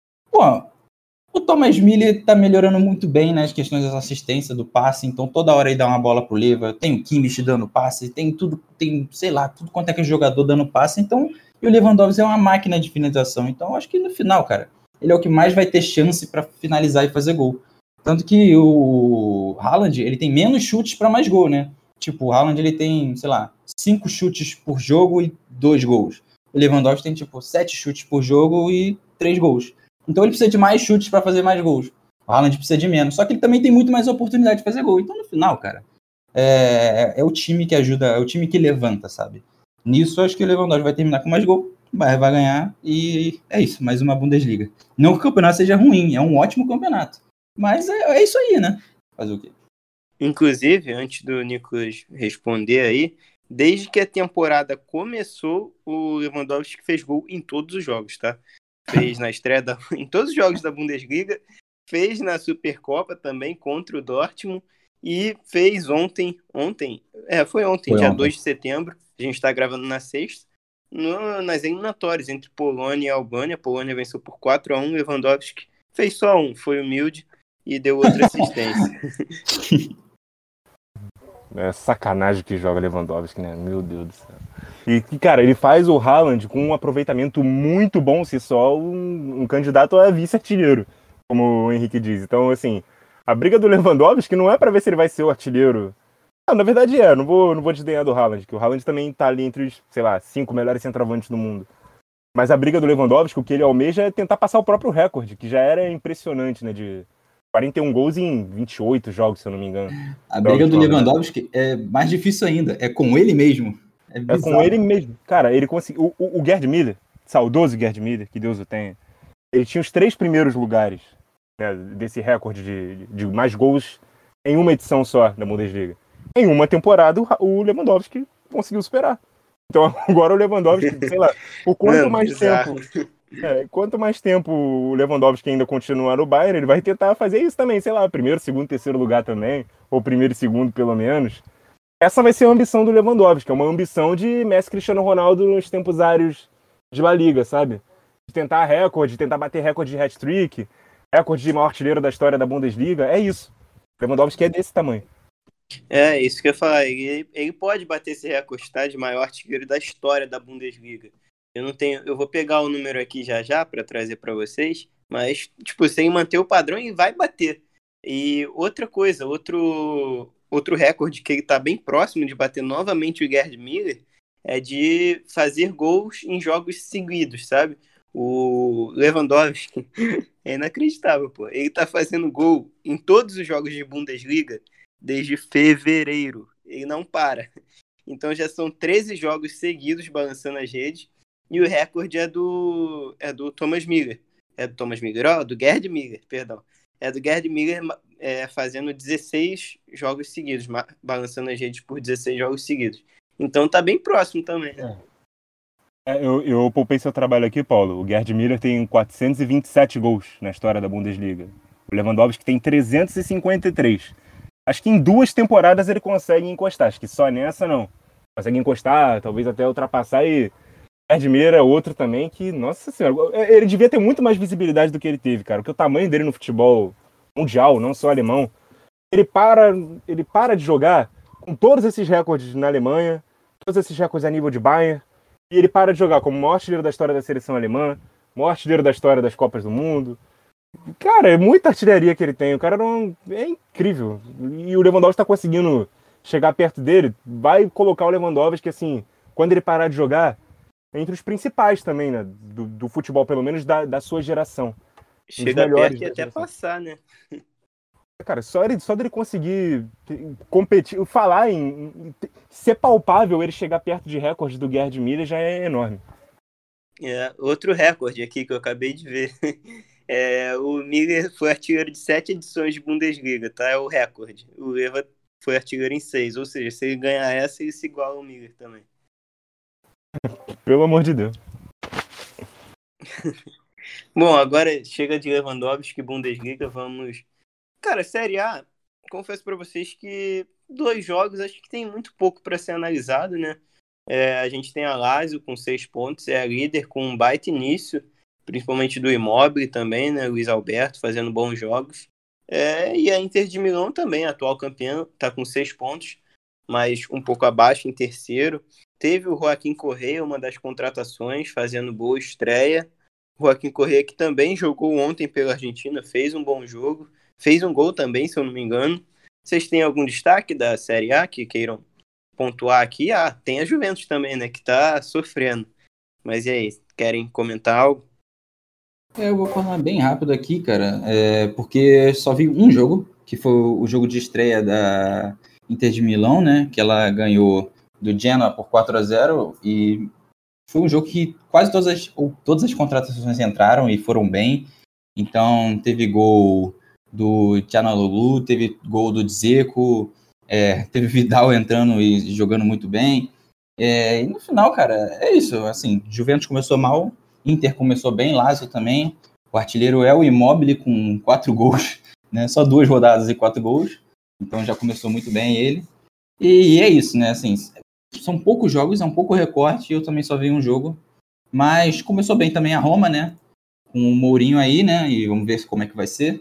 S2: o Thomas Müller tá melhorando muito bem nas questões da assistência, do passe, então toda hora ele dá uma bola pro Leva, tem o Kimmich dando passe, tem tudo, sei lá, tudo quanto é que é jogador dando passe, então, e o Lewandowski é uma máquina de finalização, então acho que no final, cara, ele é o que mais vai ter chance para finalizar e fazer gol. Tanto que o Haaland, ele tem menos chutes para mais gol, né? Tipo, o Haaland, ele tem, sei lá, 5 chutes por jogo e 2 gols. O Lewandowski tem, 7 chutes por jogo e 3 gols. Então ele precisa de mais chutes para fazer mais gols. O Haaland precisa de menos. Só que ele também tem muito mais oportunidade de fazer gol. Então, no final, cara, é o time que ajuda, é o time que levanta, sabe? Nisso, acho que o Lewandowski vai terminar com mais gol, o Bayern vai ganhar e é isso, mais uma Bundesliga. Não que o campeonato seja ruim, é um ótimo campeonato. Mas é isso aí, né? Fazer o quê?
S1: Inclusive, antes do Nicolas responder aí, desde que a temporada começou, o Lewandowski fez gol em todos os jogos, tá? Fez na estreia em todos os jogos da Bundesliga, fez na Supercopa também contra o Dortmund e fez ontem, dia 2 de setembro, a gente está gravando na sexta, nas eliminatórias entre Polônia e Albânia. A Polônia venceu por 4-1, Lewandowski fez só um, foi humilde e deu outra assistência.
S3: É sacanagem que joga Lewandowski, né? Meu Deus do céu. E, cara, ele faz o Haaland com um aproveitamento muito bom, se só um candidato a vice-artilheiro, como o Henrique diz. Então, assim, a briga do Lewandowski não é para ver se ele vai ser o artilheiro. Não, na verdade não vou desdenhar do Haaland, que o Haaland também tá ali entre os, 5 melhores centroavantes do mundo. Mas a briga do Lewandowski, o que ele almeja é tentar passar o próprio recorde, que já era impressionante, né, de 41 gols em 28 jogos, se eu não me engano.
S2: A briga do Lewandowski é mais difícil ainda, é com ele mesmo.
S3: É com ele mesmo. Cara, ele conseguiu. O Gerd Müller, saudoso Gerd Müller, que Deus o tenha, ele tinha os 3 primeiros lugares, né, desse recorde de mais gols em uma edição só da Bundesliga. Em uma temporada, o Lewandowski conseguiu superar. Então agora o Lewandowski, sei lá, quanto mais tempo o Lewandowski ainda continuar no Bayern, ele vai tentar fazer isso também, sei lá, primeiro, segundo, terceiro lugar também, ou primeiro e segundo pelo menos. Essa vai ser a ambição do Lewandowski, é uma ambição de Messi, Cristiano Ronaldo nos tempos áureos de La Liga, sabe? De tentar recorde, de tentar bater recorde de hat-trick, recorde de maior artilheiro da história da Bundesliga. É isso. Lewandowski é desse tamanho.
S1: É, isso que eu ia falar. Ele pode bater esse recorde, tá? De maior artilheiro da história da Bundesliga. Eu vou pegar o número aqui já para trazer para vocês, mas, tipo, sem manter o padrão, ele vai bater. E outra coisa, outro recorde que ele tá bem próximo de bater novamente o Gerd Müller é de fazer gols em jogos seguidos, sabe? O Lewandowski é inacreditável, pô. Ele tá fazendo gol em todos os jogos de Bundesliga desde fevereiro. Ele não para. Então já são 13 jogos seguidos balançando as redes. E o recorde é do Thomas Müller. É do Thomas Müller, ó, do Gerd Müller, perdão. É do Gerd Müller fazendo 16 jogos seguidos, balançando as redes por 16 jogos seguidos. Então tá bem próximo também, né?
S3: Eu poupei seu trabalho aqui, Paulo. O Gerd Müller tem 427 gols na história da Bundesliga. O Lewandowski tem 353. Acho que em 2 temporadas ele consegue encostar. Acho que só nessa não. Consegue encostar, talvez até ultrapassar. E Gerd Müller é outro também que, nossa senhora, ele devia ter muito mais visibilidade do que ele teve, cara. Porque o tamanho dele no futebol mundial, não só alemão, ele para de jogar com todos esses recordes na Alemanha, todos esses recordes a nível de Bayern, e ele para de jogar como o maior artilheiro da história da seleção alemã, maior artilheiro da história das Copas do Mundo. Cara, é muita artilharia que ele tem. O cara é incrível. E o Lewandowski tá conseguindo chegar perto dele. Vai colocar o Lewandowski, que assim, quando ele parar de jogar, entre os principais também, né? Do futebol, pelo menos da sua geração.
S1: Chega perto e até passar, né?
S3: Cara, só dele conseguir competir, falar em ser palpável, ele chegar perto de recorde do Gerd Müller já é enorme.
S1: Outro recorde aqui que eu acabei de ver. O Müller foi artilheiro de 7 edições de Bundesliga, tá? É o recorde. O Leva foi artilheiro em 6, ou seja, se ele ganhar essa, ele se iguala ao Müller também.
S3: Pelo amor de Deus.
S1: Bom, agora chega de Lewandowski, Bundesliga, vamos... Cara, Série A, confesso pra vocês que 2 jogos acho que tem muito pouco para ser analisado, né? A gente tem a Lazio com 6 pontos, é a líder com um baita início, principalmente do Immobile também, né? Luiz Alberto fazendo bons jogos. E a Inter de Milão também, atual campeã, tá com 6 pontos, mas um pouco abaixo em terceiro. Teve o Joaquim Correa, uma das contratações, fazendo boa estreia. O Joaquim Correa, que também jogou ontem pela Argentina, fez um bom jogo. Fez um gol também, se eu não me engano. Vocês têm algum destaque da Série A que queiram pontuar aqui? Tem a Juventus também, né? Que tá sofrendo. Mas e aí, querem comentar algo?
S2: Eu vou falar bem rápido aqui, cara. Porque só vi um jogo, que foi o jogo de estreia da Inter de Milão, né? Que ela ganhou do Genoa por 4-0. E foi um jogo que quase todas as contratações entraram e foram bem. Então, teve gol do Çalhanoğlu, teve gol do Dzeko, teve Vidal entrando e jogando muito bem. E no final, cara, é isso. Assim, Juventus começou mal, Inter começou bem, Lazio também. O artilheiro é o Immobile com 4 gols, né? Só 2 rodadas e 4 gols. Então já começou muito bem ele. E é isso, né? Assim, são poucos jogos, é um pouco recorte. Eu também só vi um jogo. Mas começou bem também a Roma, né? Com o Mourinho aí, né? E vamos ver como é que vai ser.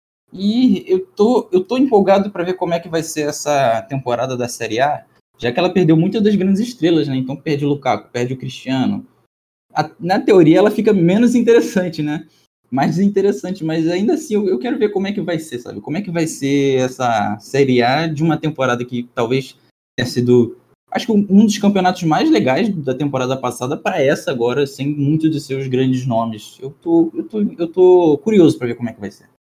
S2: E eu tô empolgado para ver como é que vai ser essa temporada da Série A, já que ela perdeu muitas das grandes estrelas, né? Então perde o Lukaku, perde o Cristiano. Na teoria ela fica menos interessante, né? Mais interessante, mas ainda assim eu quero ver como é que vai ser, sabe? Como é que vai ser essa Série A de uma temporada que talvez tenha sido, acho que um dos campeonatos mais legais da temporada passada para essa agora, sem muitos de seus grandes nomes. Eu tô curioso para ver como é que vai ser.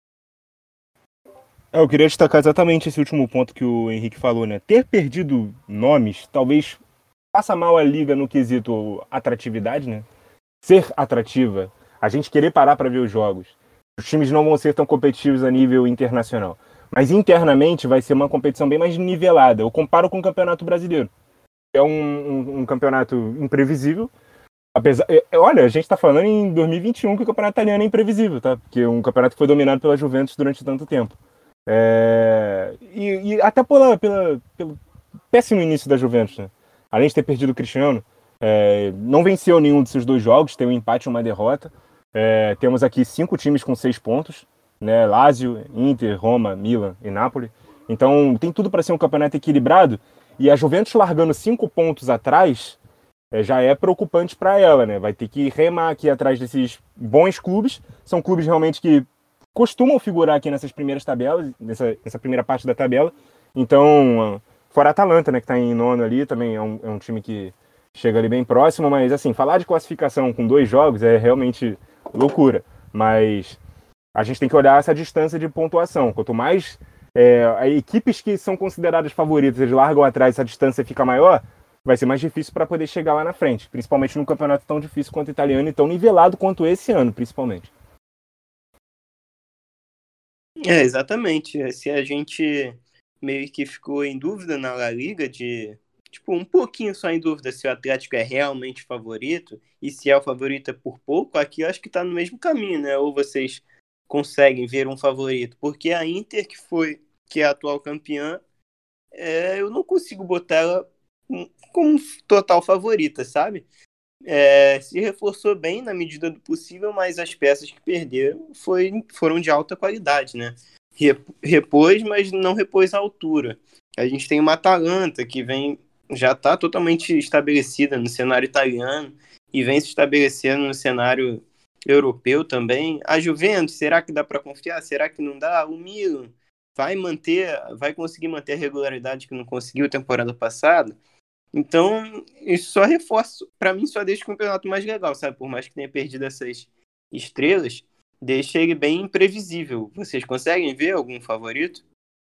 S3: Eu queria destacar exatamente esse último ponto que o Henrique falou, né? Ter perdido nomes talvez faça mal à liga no quesito atratividade, né? Ser atrativa, a gente querer parar para ver os jogos. Os times não vão ser tão competitivos a nível internacional. Mas internamente vai ser uma competição bem mais nivelada. Eu comparo com o Campeonato Brasileiro. É um campeonato imprevisível. Olha, a gente está falando em 2021 que o Campeonato Italiano é imprevisível, tá? Porque é um campeonato que foi dominado pela Juventus durante tanto tempo. E até pelo péssimo início da Juventus, né? Além de ter perdido o Cristiano, não venceu nenhum desses 2 jogos, tem um empate e uma derrota. Temos aqui 5 times com 6 pontos, né? Lazio, Inter, Roma, Milan e Napoli. Então tem tudo para ser um campeonato equilibrado. E a Juventus largando 5 pontos atrás já é preocupante para ela, né? Vai ter que remar aqui atrás desses bons clubes. São clubes realmente que costumam figurar aqui nessas primeiras tabelas, nessa primeira parte da tabela. Então, fora a Atalanta, né, que está em nono ali, também é um time que chega ali bem próximo, mas assim, falar de classificação com 2 jogos é realmente loucura. Mas a gente tem que olhar essa distância de pontuação. Quanto mais equipes que são consideradas favoritas eles largam atrás, essa distância fica maior, vai ser mais difícil para poder chegar lá na frente, principalmente num campeonato tão difícil quanto o italiano e tão nivelado quanto esse ano, principalmente.
S1: Exatamente. Se a gente meio que ficou em dúvida na La Liga, um pouquinho só em dúvida se o Atlético é realmente favorito e se é o favorito é por pouco, aqui eu acho que está no mesmo caminho, né? Ou vocês conseguem ver um favorito, porque a Inter, que é a atual campeã, eu não consigo botar ela como total favorita, sabe? Se reforçou bem na medida do possível, mas as peças que perderam foram de alta qualidade, né? Repôs, mas não repôs à altura. A gente tem uma Atalanta que já está totalmente estabelecida no cenário italiano e vem se estabelecendo no cenário europeu também. A Juventus, será que dá para confiar? Será que não dá? O Milan vai conseguir manter a regularidade que não conseguiu temporada passada? Então, isso só reforça, para mim, só deixa o campeonato mais legal, sabe? Por mais que tenha perdido essas estrelas, deixa ele bem imprevisível. Vocês conseguem ver algum favorito?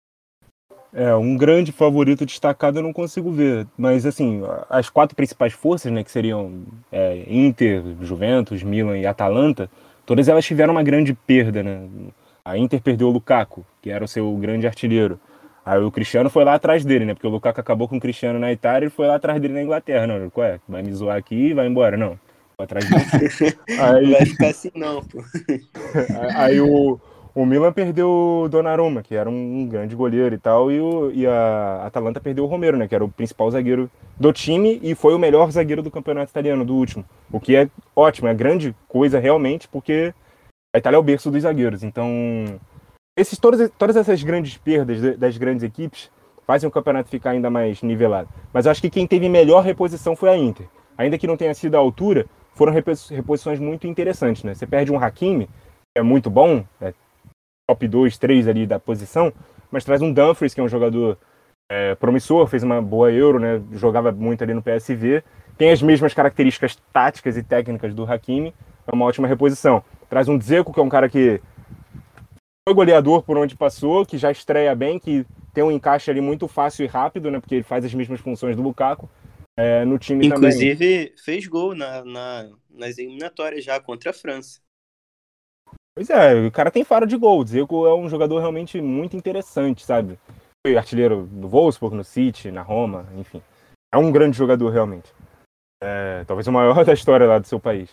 S3: Um grande favorito destacado eu não consigo ver, mas assim, as 4 principais forças, né, que seriam Inter, Juventus, Milan e Atalanta, todas elas tiveram uma grande perda, né? A Inter perdeu o Lukaku, que era o seu grande artilheiro. Aí o Cristiano foi lá atrás dele, né? Porque o Lukaku acabou com o Cristiano na Itália e foi lá atrás dele na Inglaterra. Não, qual é? Vai me zoar aqui e vai embora. Não, foi atrás dele.
S1: Aí... Vai ficar assim não, pô.
S3: Aí o Milan perdeu o Donnarumma, que era um grande goleiro e tal, e a Atalanta perdeu o Romero, né? Que era o principal zagueiro do time e foi o melhor zagueiro do campeonato italiano, do último. O que é ótimo, é grande coisa realmente, porque a Itália é o berço dos zagueiros. Então... Todas essas grandes perdas das grandes equipes fazem o campeonato ficar ainda mais nivelado. Mas eu acho que quem teve melhor reposição foi a Inter. Ainda que não tenha sido à altura, foram reposições muito interessantes, né? Você perde um Hakimi, que é muito bom, top 2, 3 ali da posição, mas traz um Dumfries, que é um jogador promissor, fez uma boa Euro, né? Jogava muito ali no PSV, tem as mesmas características táticas e técnicas do Hakimi, é uma ótima reposição. Traz um Dzeko, que é um cara que foi goleador por onde passou, que já estreia bem, que tem um encaixe ali muito fácil e rápido, né? Porque ele faz as mesmas funções do Lukaku no time.
S1: Inclusive,
S3: também.
S1: Inclusive, fez gol nas eliminatórias já contra a França.
S3: Pois é, o cara tem faro de gol. O Dzeko é um jogador realmente muito interessante, sabe? Foi artilheiro do Wolfsburg, no City, na Roma, enfim. É um grande jogador, realmente. Talvez o maior da história lá do seu país.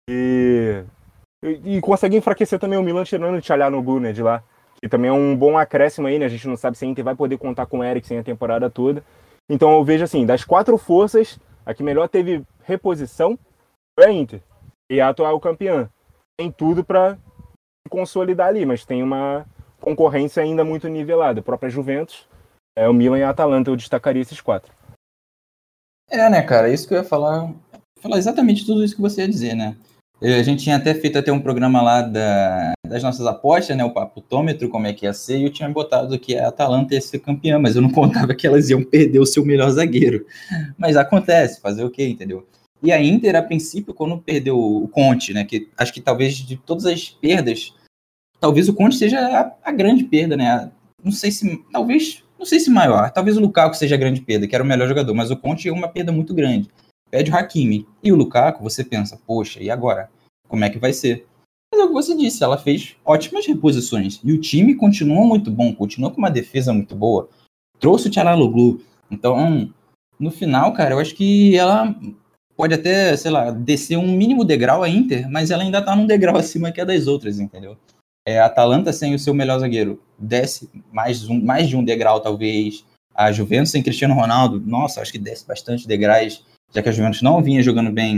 S3: E consegue enfraquecer também o Milan tirando o Çalhanoğlu, né, de lá. Que também é um bom acréscimo aí, né? A gente não sabe se a Inter vai poder contar com o Eriksen a temporada toda. Então eu vejo assim, das 4 forças, a que melhor teve reposição foi a Inter. E a atual campeã. Tem tudo para consolidar ali, mas tem uma concorrência ainda muito nivelada. A própria Juventus, o Milan e a Atalanta, eu destacaria esses 4.
S2: Né, cara, isso que eu ia falar. Falar exatamente tudo isso que você ia dizer, né? A gente tinha até feito um programa lá das nossas apostas, né? O papotômetro, como é que ia ser, e eu tinha botado que a Atalanta ia ser campeã, mas eu não contava que elas iam perder o seu melhor zagueiro. Mas acontece, fazer o quê, entendeu? E a Inter, a princípio, quando perdeu o Conte, né? Que acho que talvez de todas as perdas, talvez o Conte seja a grande perda, né? Não sei se maior, talvez o Lukaku seja a grande perda, que era o melhor jogador, mas o Conte é uma perda muito grande. Pede o Hakimi. E o Lukaku, você pensa, poxa, e agora? Como é que vai ser? Mas é o que você disse, ela fez ótimas reposições. E o time continua muito bom, continua com uma defesa muito boa. Trouxe o Çalhanoğlu. Então, no final, cara, eu acho que ela pode até, sei lá, descer um mínimo degrau a Inter, mas ela ainda tá num degrau acima que a das outras, entendeu? A Atalanta sem o seu melhor zagueiro desce mais de um degrau, talvez. A Juventus sem Cristiano Ronaldo, nossa, acho que desce bastante degraus, já que a Juventus não vinha jogando bem.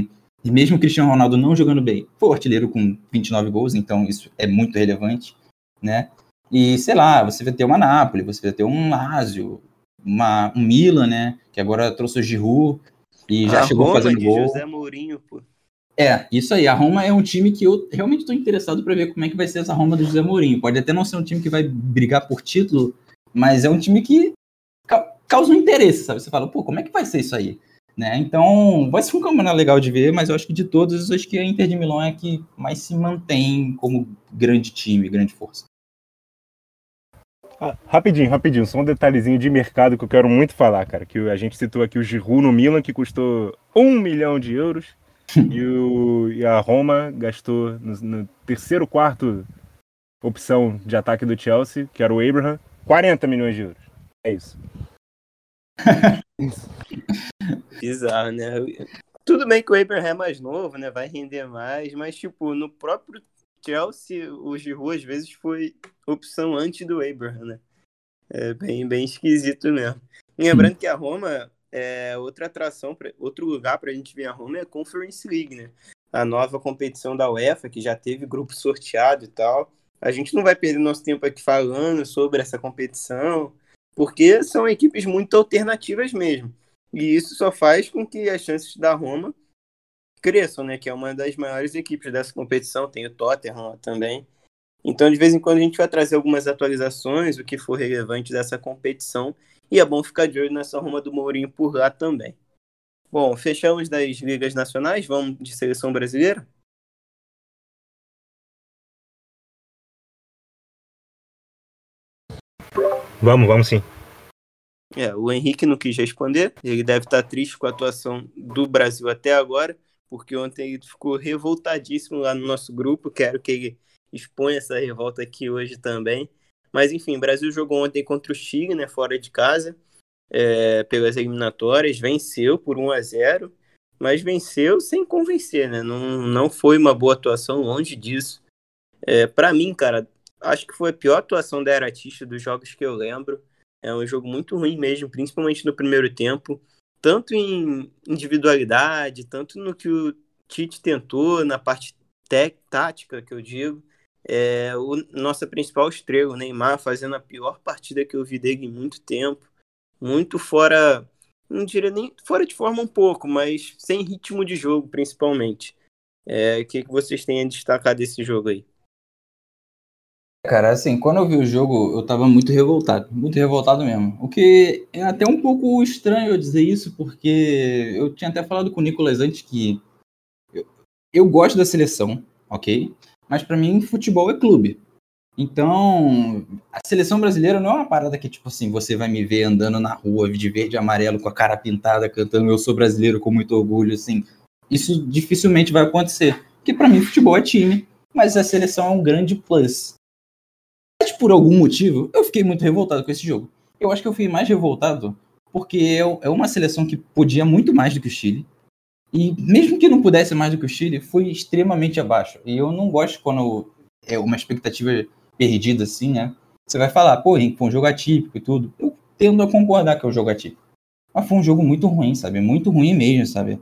S2: E mesmo o Cristiano Ronaldo não jogando bem, foi o artilheiro com 29 gols, então isso é muito relevante, né? E, sei lá, você vai ter uma Napoli, você vai ter um Lazio, um Milan, né? Que agora trouxe o Giroud e já chegou
S1: Roma
S2: fazendo
S1: de
S2: gol.
S1: José Mourinho, pô.
S2: Isso aí. A Roma é um time que eu realmente estou interessado para ver como é que vai ser essa Roma do José Mourinho. Pode até não ser um time que vai brigar por título, mas é um time que causa um interesse, sabe? Você fala, pô, como é que vai ser isso aí? Né? Então, vai ser um campeonato legal de ver, mas eu acho que de todos, eu acho que a Inter de Milão é a que mais se mantém como grande time, grande força.
S3: Rapidinho, só um detalhezinho de mercado que eu quero muito falar, cara, que a gente citou aqui o Giroud no Milan, que custou 1 milhão de euros, e a Roma gastou no terceiro, quarto opção de ataque do Chelsea, que era o Abraham, 40 milhões de euros. É isso.
S1: Bizarro, né? Tudo bem que o Abraham é mais novo, né? Vai render mais, mas, tipo, no próprio Chelsea, o Giroud às vezes foi opção antes do Abraham, né? É bem esquisito mesmo. E lembrando que a Roma é outra atração, outro lugar pra gente ver a Roma é a Conference League, né? A nova competição da UEFA, que já teve grupo sorteado e tal. A gente não vai perder nosso tempo aqui falando sobre essa competição, porque são equipes muito alternativas mesmo. E isso só faz com que as chances da Roma cresçam, né? Que é uma das maiores equipes dessa competição. Tem o Tottenham lá também. Então, de vez em quando, a gente vai trazer algumas atualizações, o que for relevante dessa competição. E é bom ficar de olho nessa Roma do Mourinho por lá também. Bom, fechamos das ligas nacionais. Vamos de seleção brasileira?
S3: Vamos sim.
S1: O Henrique não quis responder. Ele deve estar triste com a atuação do Brasil até agora, porque ontem ele ficou revoltadíssimo lá no nosso grupo. Quero que ele exponha essa revolta aqui hoje também. Mas, enfim, o Brasil jogou ontem contra o Chile, né, fora de casa, pelas eliminatórias. Venceu por 1-0, mas venceu sem convencer, né? Não foi uma boa atuação, longe disso. Para mim, cara, acho que foi a pior atuação da Era Tite dos jogos que eu lembro. É um jogo muito ruim mesmo, principalmente no primeiro tempo. Tanto em individualidade, tanto no que o Tite tentou, na parte tática, que eu digo. Nossa principal estrela, o Neymar, fazendo a pior partida que eu vi dele em muito tempo. Muito fora, não diria nem fora de forma um pouco, mas sem ritmo de jogo, principalmente. O que vocês têm a destacar desse jogo aí?
S2: Cara, assim, quando eu vi o jogo, eu tava muito revoltado mesmo. O que é até um pouco estranho eu dizer isso, porque eu tinha até falado com o Nicolas antes que eu gosto da seleção, ok? Mas pra mim, futebol é clube. Então, a seleção brasileira não é uma parada que, tipo assim, você vai me ver andando na rua de verde e amarelo com a cara pintada, cantando Eu Sou Brasileiro com muito orgulho, assim. Isso dificilmente vai acontecer. Porque pra mim, futebol é time, mas a seleção é um grande plus. Mas por algum motivo, eu fiquei muito revoltado com esse jogo. Eu acho que eu fui mais revoltado porque é uma seleção que podia muito mais do que o Chile. E mesmo que não pudesse mais do que o Chile, foi extremamente abaixo. E eu não gosto quando é uma expectativa perdida assim, né? Você vai falar, pô, foi um jogo atípico e tudo. Eu tendo a concordar que é um jogo atípico. Mas foi um jogo muito ruim, sabe? Muito ruim mesmo, sabe?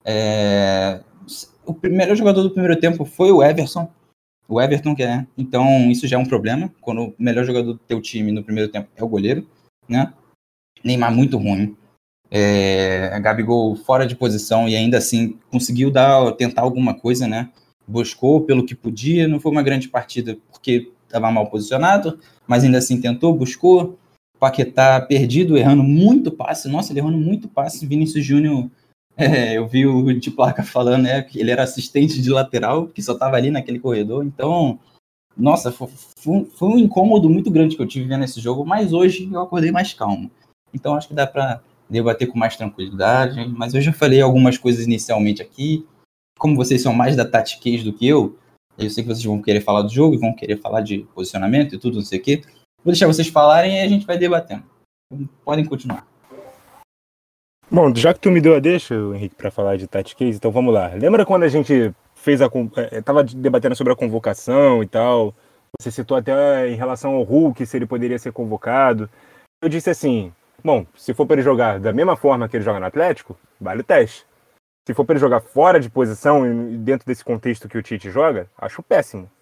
S2: O melhor jogador do primeiro tempo foi o Everton. O Everton, que é. Então, isso já é um problema. Quando o melhor jogador do teu time no primeiro tempo é o goleiro, né? Neymar muito ruim. Gabigol fora de posição e ainda assim conseguiu tentar alguma coisa, né? Buscou pelo que podia, não foi uma grande partida porque estava mal posicionado, mas ainda assim tentou, buscou. Paquetá perdido, errando muito passe. Nossa, ele errando muito passe. Vinícius Júnior, eu vi o de placa falando, né, que ele era assistente de lateral, que só estava ali naquele corredor. Então, nossa, foi um incômodo muito grande que eu tive vendo esse jogo, mas hoje eu acordei mais calmo. Então, acho que dá para debater com mais tranquilidade, mas eu já falei algumas coisas inicialmente aqui. Como vocês são mais da tatiquez do que eu sei que vocês vão querer falar do jogo, vão querer falar de posicionamento e tudo, não sei o quê. Vou deixar vocês falarem e a gente vai debatendo. Podem continuar.
S3: Bom, já que tu me deu a deixa, Henrique, para falar de tatiquez, então vamos lá. Lembra quando a gente tava debatendo sobre a convocação e tal? Você citou até em relação ao Hulk, se ele poderia ser convocado. Eu disse assim, bom, se for para ele jogar da mesma forma que ele joga no Atlético, vale o teste. Se for para ele jogar fora de posição e dentro desse contexto que o Tite joga, acho péssimo.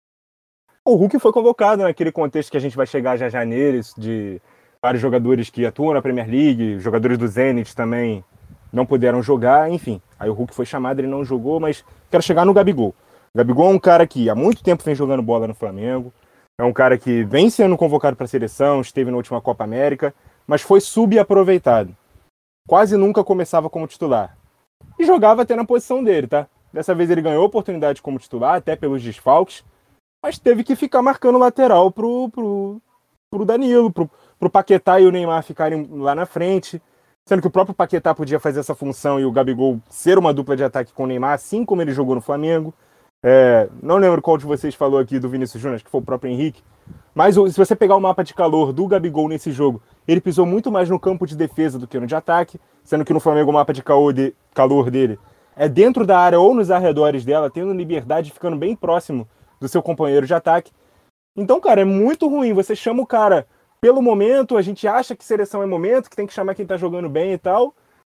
S3: O Hulk foi convocado naquele contexto que a gente vai chegar já neles, de vários jogadores que atuam na Premier League, jogadores do Zenit também não puderam jogar, enfim. Aí o Hulk foi chamado, ele não jogou, mas quero chegar no Gabigol. O Gabigol é um cara que há muito tempo vem jogando bola no Flamengo, é um cara que vem sendo convocado para a seleção, esteve na última Copa América, mas foi subaproveitado. Quase nunca começava como titular. E jogava até na posição dele, tá? Dessa vez ele ganhou oportunidade como titular, até pelos desfalques, mas teve que ficar marcando lateral pro Danilo, pro Paquetá e o Neymar ficarem lá na frente, sendo que o próprio Paquetá podia fazer essa função e o Gabigol ser uma dupla de ataque com o Neymar, assim como ele jogou no Flamengo. Não lembro qual de vocês falou aqui do Vinícius Júnior, acho que foi o próprio Henrique, mas se você pegar o mapa de calor do Gabigol nesse jogo, ele pisou muito mais no campo de defesa do que no de ataque, sendo que no Flamengo o mapa de calor dele é dentro da área ou nos arredores dela, tendo liberdade, ficando bem próximo do seu companheiro de ataque. Então, cara, é muito ruim. Você chama o cara pelo momento, a gente acha que seleção é momento, que tem que chamar quem tá jogando bem e tal.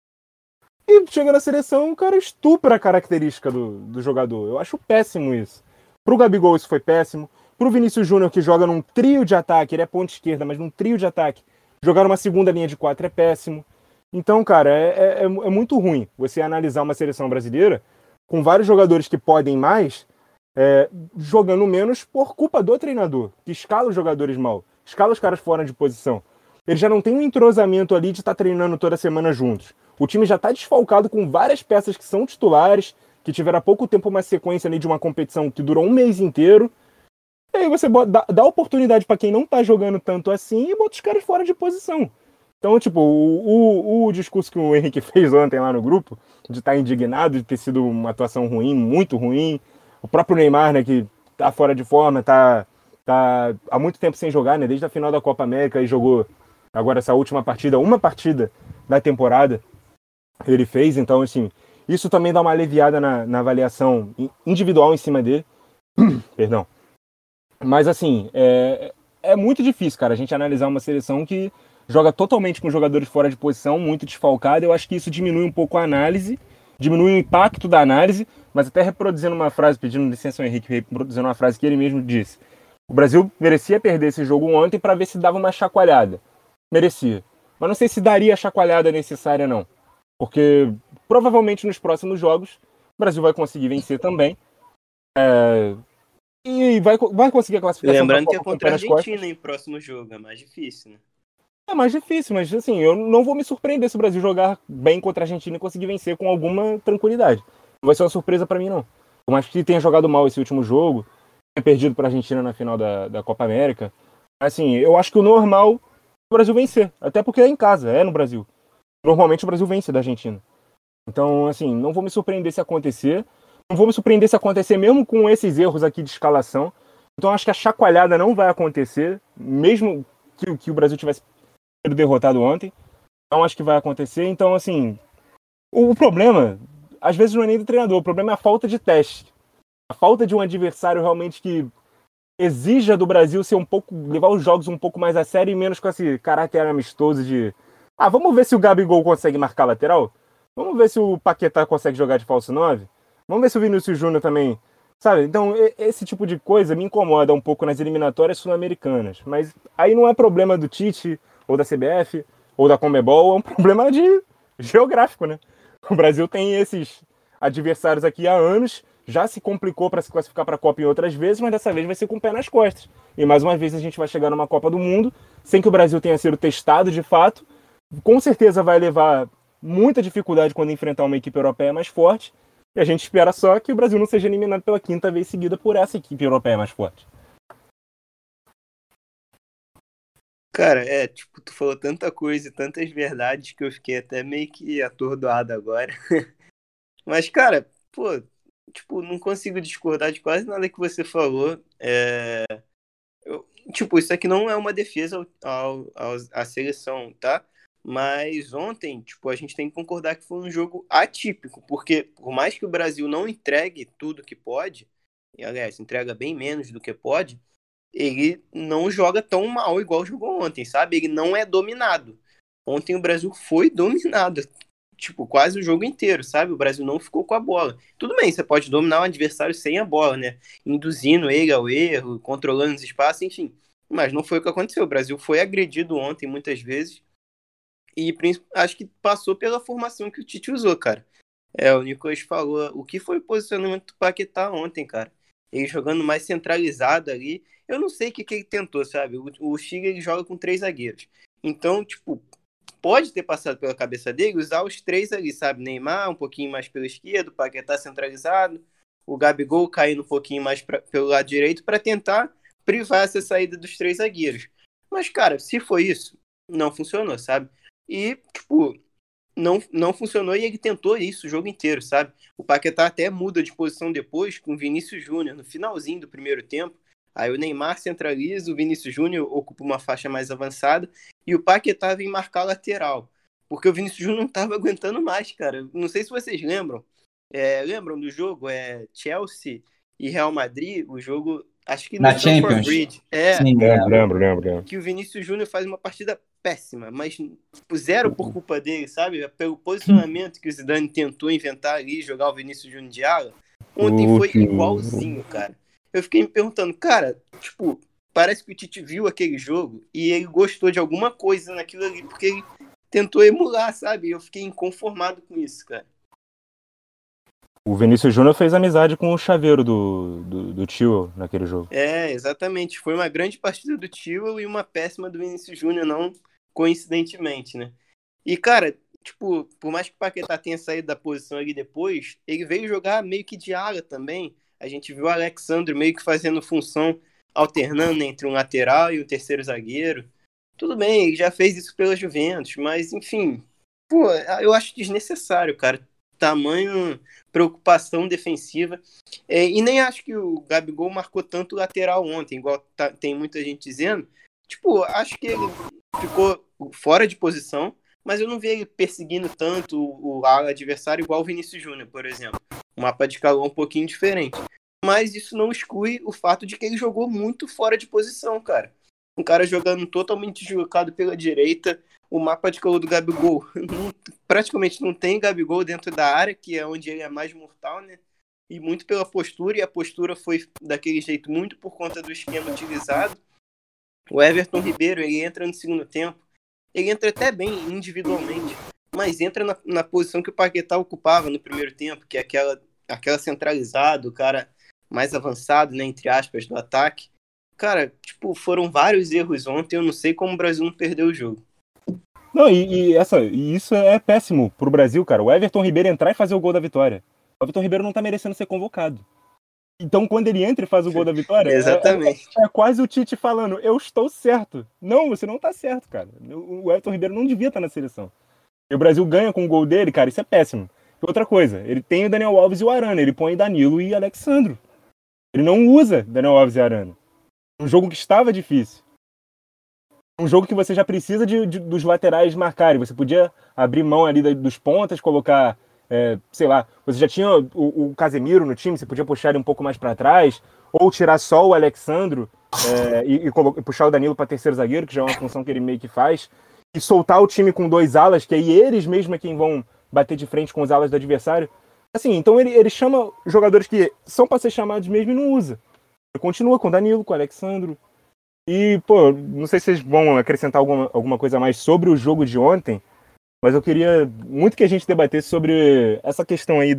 S3: E chega na seleção, o cara estupra a característica do jogador. Eu acho péssimo isso. Pro Gabigol isso foi péssimo. Pro Vinícius Júnior, que joga num trio de ataque, ele é ponta esquerda, mas num trio de ataque, jogar numa segunda linha de 4 é péssimo. Então, cara, é muito ruim você analisar uma seleção brasileira com vários jogadores que podem mais, jogando menos por culpa do treinador, que escala os jogadores mal, escala os caras fora de posição. Ele já não tem um entrosamento ali de estar treinando toda semana juntos. O time já está desfalcado com várias peças que são titulares, que tiveram há pouco tempo uma sequência ali de uma competição que durou um mês inteiro. E aí você dá oportunidade para quem não tá jogando tanto assim e bota os caras fora de posição. Então, tipo, o discurso que o Henrique fez ontem lá no grupo, de estar indignado, de ter sido uma atuação ruim, muito ruim. O próprio Neymar, né, que tá fora de forma, tá há muito tempo sem jogar, né, desde a final da Copa América, e jogou agora essa última partida, uma partida da temporada ele fez. Então, assim, isso também dá uma aliviada na avaliação individual em cima dele. Perdão. Mas, assim, é muito difícil, cara, a gente analisar uma seleção que joga totalmente com jogadores fora de posição, muito desfalcado. Eu acho que isso diminui um pouco a análise, diminui o impacto da análise, mas até reproduzindo uma frase, pedindo licença ao Henrique, reproduzindo uma frase que ele mesmo disse. O Brasil merecia perder esse jogo ontem para ver se dava uma chacoalhada. Merecia. Mas não sei se daria a chacoalhada necessária, não. Porque provavelmente nos próximos jogos o Brasil vai conseguir vencer também. E vai conseguir a classificação.
S1: Lembrando que é contra a Argentina em próximo jogo, é mais difícil, né?
S3: É mais difícil, mas assim, eu não vou me surpreender se o Brasil jogar bem contra a Argentina e conseguir vencer com alguma tranquilidade. Não vai ser uma surpresa pra mim, não. Por mais que tenha jogado mal esse último jogo, tenha perdido pra Argentina na final da Copa América, assim, eu acho que o normal é o Brasil vencer. Até porque é em casa, é no Brasil. Normalmente o Brasil vence da Argentina. Então, assim, não vou me surpreender se acontecer. Não vou me surpreender se acontecer mesmo com esses erros aqui de escalação. Então, acho que a chacoalhada não vai acontecer, mesmo que o Brasil tivesse sido derrotado ontem. Não acho que vai acontecer. Então, assim, o problema, às vezes, não é nem do treinador. O problema é a falta de teste. A falta de um adversário realmente que exija do Brasil levar os jogos um pouco mais a sério e menos com esse caráter amistoso de vamos ver se o Gabigol consegue marcar lateral? Vamos ver se o Paquetá consegue jogar de falso 9? Vamos ver se o Vinícius Júnior também, sabe? Então, esse tipo de coisa me incomoda um pouco nas eliminatórias sul-americanas. Mas aí não é problema do Tite, ou da CBF, ou da Conmebol, é um problema geográfico, né? O Brasil tem esses adversários aqui há anos, já se complicou para se classificar para a Copa em outras vezes, mas dessa vez vai ser com o pé nas costas. E mais uma vez a gente vai chegar numa Copa do Mundo, sem que o Brasil tenha sido testado de fato. Com certeza vai levar muita dificuldade quando enfrentar uma equipe europeia mais forte. E a gente espera só que o Brasil não seja eliminado pela quinta vez seguida por essa equipe europeia mais forte.
S1: Cara, tipo, tu falou tanta coisa e tantas verdades que eu fiquei até meio que atordoado agora. Mas, cara, pô, tipo, não consigo discordar de quase nada que você falou. Tipo, isso aqui não é uma defesa à seleção, tá? Mas ontem, tipo, a gente tem que concordar que foi um jogo atípico, porque por mais que o Brasil não entregue tudo que pode, e aliás, entrega bem menos do que pode, ele não joga tão mal igual jogou ontem, sabe? Ele não é dominado. Ontem o Brasil foi dominado. tipo, quase o jogo inteiro, sabe? O Brasil não ficou com a bola. Tudo bem, você pode dominar o adversário sem a bola, né? Induzindo ele ao erro, controlando os espaços, enfim. Mas não foi o que aconteceu. O Brasil foi agredido ontem muitas vezes e acho que passou pela formação que o Tite usou, cara. O Nicolas falou, o que foi o posicionamento do Paquetá ontem, cara? Ele jogando mais centralizado ali. Eu não sei o que ele tentou, sabe? O Chile ele joga com 3 zagueiros. Então, tipo, pode ter passado pela cabeça dele usar os 3 ali, sabe? Neymar um pouquinho mais pela esquerda, o Paquetá centralizado, o Gabigol caindo um pouquinho mais pelo lado direito para tentar privar essa saída dos 3 zagueiros. Mas, cara, se foi isso, não funcionou, sabe? E, tipo, não funcionou e ele tentou isso o jogo inteiro, sabe? O Paquetá até muda de posição depois com o Vinícius Júnior no finalzinho do primeiro tempo. Aí o Neymar centraliza, o Vinícius Júnior ocupa uma faixa mais avançada e o Paquetá vem marcar lateral. Porque o Vinícius Júnior não estava aguentando mais, cara. Não sei se vocês lembram. Lembram do jogo? Chelsea e Real Madrid, o jogo, acho que no
S2: Na
S1: Stamford
S2: Champions.
S1: Bridge.
S2: Sim,
S3: Lembro.
S1: Que o Vinícius Júnior faz uma partida péssima, mas tipo, zero por culpa dele, sabe? Pelo posicionamento que o Zidane tentou inventar ali, jogar o Vinícius Júnior de ala. Ontem foi igualzinho, cara. Eu fiquei me perguntando, cara, tipo, parece que o Tite viu aquele jogo e ele gostou de alguma coisa naquilo ali, porque ele tentou emular, sabe? Eu fiquei inconformado com isso, cara.
S3: O Vinícius Júnior fez amizade com o chaveiro do Tio naquele jogo.
S1: Exatamente. Foi uma grande partida do Tio e uma péssima do Vinícius Júnior, não coincidentemente, né? E, cara, tipo, por mais que o Paquetá tenha saído da posição ali depois, ele veio jogar meio que de ala também. A gente viu o Alexandre meio que fazendo função, alternando entre um lateral e um terceiro zagueiro. Tudo bem, ele já fez isso pela Juventus, mas, enfim, pô, eu acho desnecessário, cara. Tamanho preocupação defensiva. E nem acho que o Gabigol marcou tanto lateral ontem, igual tem muita gente dizendo. Tipo, acho que ele ficou fora de posição, mas eu não vi ele perseguindo tanto o adversário igual o Vinícius Júnior, por exemplo. Um mapa de calor um pouquinho diferente. Mas isso não exclui o fato de que ele jogou muito fora de posição, cara. Um cara jogando totalmente deslocado pela direita. O mapa de calor do Gabigol praticamente não tem Gabigol dentro da área, que é onde ele é mais mortal, né? E muito pela postura, e a postura foi daquele jeito muito por conta do esquema utilizado. O Everton Ribeiro, ele entra no segundo tempo, ele entra até bem individualmente, mas entra na posição que o Paquetá ocupava no primeiro tempo, que é aquela centralizada, o cara mais avançado, né, entre aspas, do ataque. Cara, tipo, foram vários erros ontem, eu não sei como o Brasil não perdeu o jogo.
S3: Não, e isso é péssimo pro Brasil, cara. O Everton Ribeiro entrar e fazer o gol da vitória. O Everton Ribeiro não tá merecendo ser convocado. Então, quando ele entra e faz o gol da vitória,
S1: Exatamente.
S3: é quase o Tite falando, eu estou certo. Não, você não tá certo, cara. O Everton Ribeiro não devia estar na seleção. E o Brasil ganha com o gol dele, cara, isso é péssimo. E outra coisa, ele tem o Daniel Alves e o Arana, ele põe Danilo e Alexandro. Ele não usa Daniel Alves e Arana. Um jogo que estava difícil. Um jogo que você já precisa dos laterais marcarem. Você podia abrir mão ali dos pontas, colocar, sei lá, você já tinha o Casemiro no time, você podia puxar ele um pouco mais para trás, ou tirar só o Alexandro e puxar o Danilo para terceiro zagueiro, que já é uma função que ele meio que faz, e soltar o time com 2 alas, que aí eles mesmos é quem vão bater de frente com os alas do adversário. Assim, então ele chama jogadores que são para ser chamados mesmo e não usa. Ele continua com o Danilo, com o Alexandro. E, pô, não sei se vocês vão acrescentar alguma coisa a mais sobre o jogo de ontem, mas eu queria muito que a gente debatesse sobre essa questão aí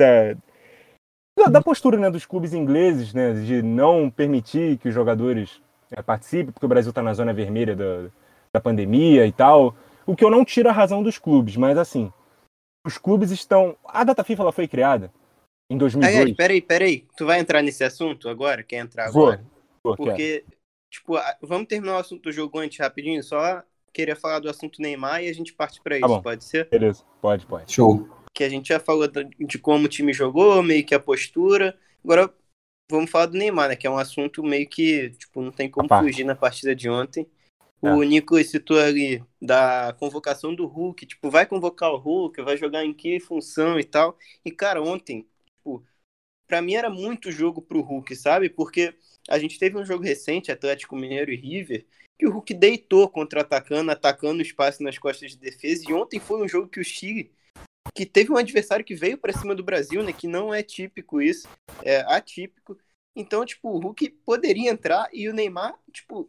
S3: da postura, né, dos clubes ingleses, né, de não permitir que os jogadores participem, porque o Brasil está na zona vermelha da pandemia e tal, o que eu não tiro a razão dos clubes, mas assim, os clubes estão... A data FIFA ela foi criada em 2002.
S1: Peraí, tu vai entrar nesse assunto agora? Quer entrar agora? Porque... Tipo, vamos terminar o assunto do jogo antes, rapidinho, só queria falar do assunto Neymar e a gente parte pra isso,
S3: bom.
S1: Pode ser?
S3: Beleza, pode.
S2: Show.
S1: Que a gente já falou de como o time jogou, meio que a postura, agora vamos falar do Neymar, né, que é um assunto meio que, tipo, não tem como fugir na partida de ontem. O Nicolas citou ali da convocação do Hulk, tipo, vai convocar o Hulk, vai jogar em que função e tal, e cara, ontem, tipo, pra mim era muito jogo pro Hulk, sabe, porque... A gente teve um jogo recente, Atlético Mineiro e River, que o Hulk deitou contra-atacando, atacando o espaço nas costas de defesa. E ontem foi um jogo que o Chile que teve um adversário que veio para cima do Brasil, né? Que não é típico isso, é atípico. Então, tipo, o Hulk poderia entrar e o Neymar, tipo,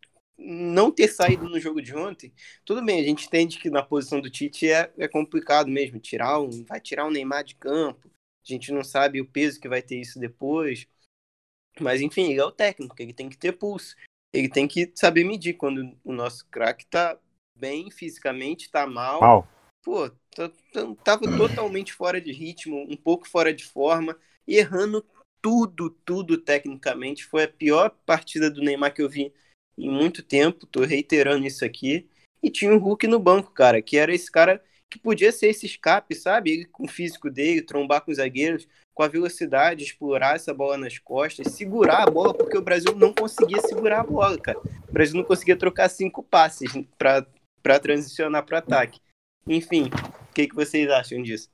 S1: não ter saído no jogo de ontem. Tudo bem, a gente entende que na posição do Tite é complicado mesmo, vai tirar o Neymar de campo. A gente não sabe o peso que vai ter isso depois. Mas, enfim, ele é o técnico, ele tem que ter pulso. Ele tem que saber medir quando o nosso craque tá bem fisicamente, tá mal. Pô, tava totalmente fora de ritmo, um pouco fora de forma, errando tudo tecnicamente. Foi a pior partida do Neymar que eu vi em muito tempo, tô reiterando isso aqui. E tinha o Hulk no banco, cara, que era esse cara que podia ser esse escape, sabe? Ele com o físico dele, trombar com os zagueiros, com a velocidade, explorar essa bola nas costas, segurar a bola, porque o Brasil não conseguia segurar a bola, cara. O Brasil não conseguia trocar 5 passes para transicionar para o ataque. Enfim, o que vocês acham disso?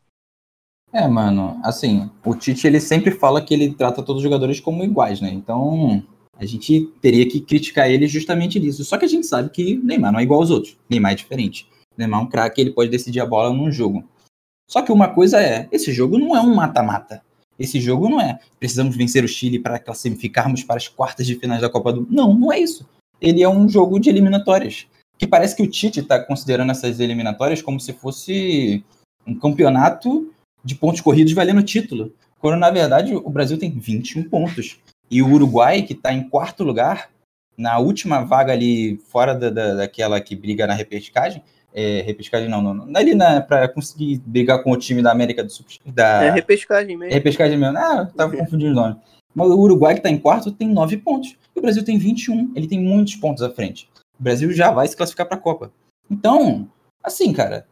S2: Mano, assim, o Tite, ele sempre fala que ele trata todos os jogadores como iguais, né? Então, a gente teria que criticar ele justamente nisso. Só que a gente sabe que Neymar não é igual aos outros. Neymar é diferente. Neymar é um craque, ele pode decidir a bola num jogo. Só que uma coisa esse jogo não é um mata-mata. Esse jogo não é precisamos vencer o Chile para classificarmos para as quartas de finais da Copa do Mundo. Não é isso. Ele é um jogo de eliminatórias. Que parece que o Tite está considerando essas eliminatórias como se fosse um campeonato de pontos corridos valendo título. Quando, na verdade, o Brasil tem 21 pontos. E o Uruguai, que está em quarto lugar, na última vaga ali, fora daquela que briga na repescagem, repescagem não, ali para conseguir brigar com o time da América do Sul.
S1: Repescagem mesmo.
S2: Repescagem mesmo. Tava confundindo o nome. Mas o Uruguai, que está em quarto, tem 9 pontos. E o Brasil tem 21. Ele tem muitos pontos à frente. O Brasil já vai se classificar para a Copa. Então, assim, cara,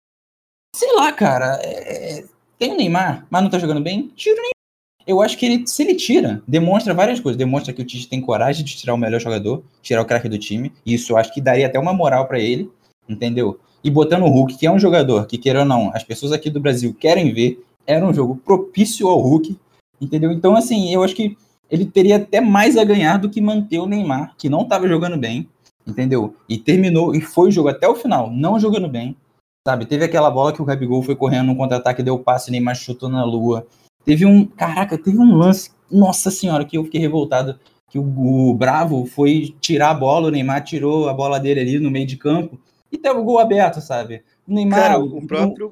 S2: sei lá, cara, tem o Neymar, mas não tá jogando bem? Tira o Neymar. Eu acho que se ele tira, demonstra várias coisas. Demonstra que o Tite tem coragem de tirar o melhor jogador, tirar o craque do time. E isso eu acho que daria até uma moral para ele, entendeu? E botando o Hulk, que é um jogador que, queira ou não, as pessoas aqui do Brasil querem ver, era um jogo propício ao Hulk, entendeu? Então, assim, eu acho que ele teria até mais a ganhar do que manter o Neymar, que não tava jogando bem, entendeu? E terminou, e foi o jogo até o final, não jogando bem, sabe? Teve aquela bola que o Gabigol foi correndo no contra-ataque, deu passe, Neymar chutou na lua. Teve um lance, nossa senhora, que eu fiquei revoltado, que o Bravo foi tirar a bola, o Neymar tirou a bola dele ali no meio de campo, e teve o gol aberto, sabe? O Neymar...
S1: Cara, o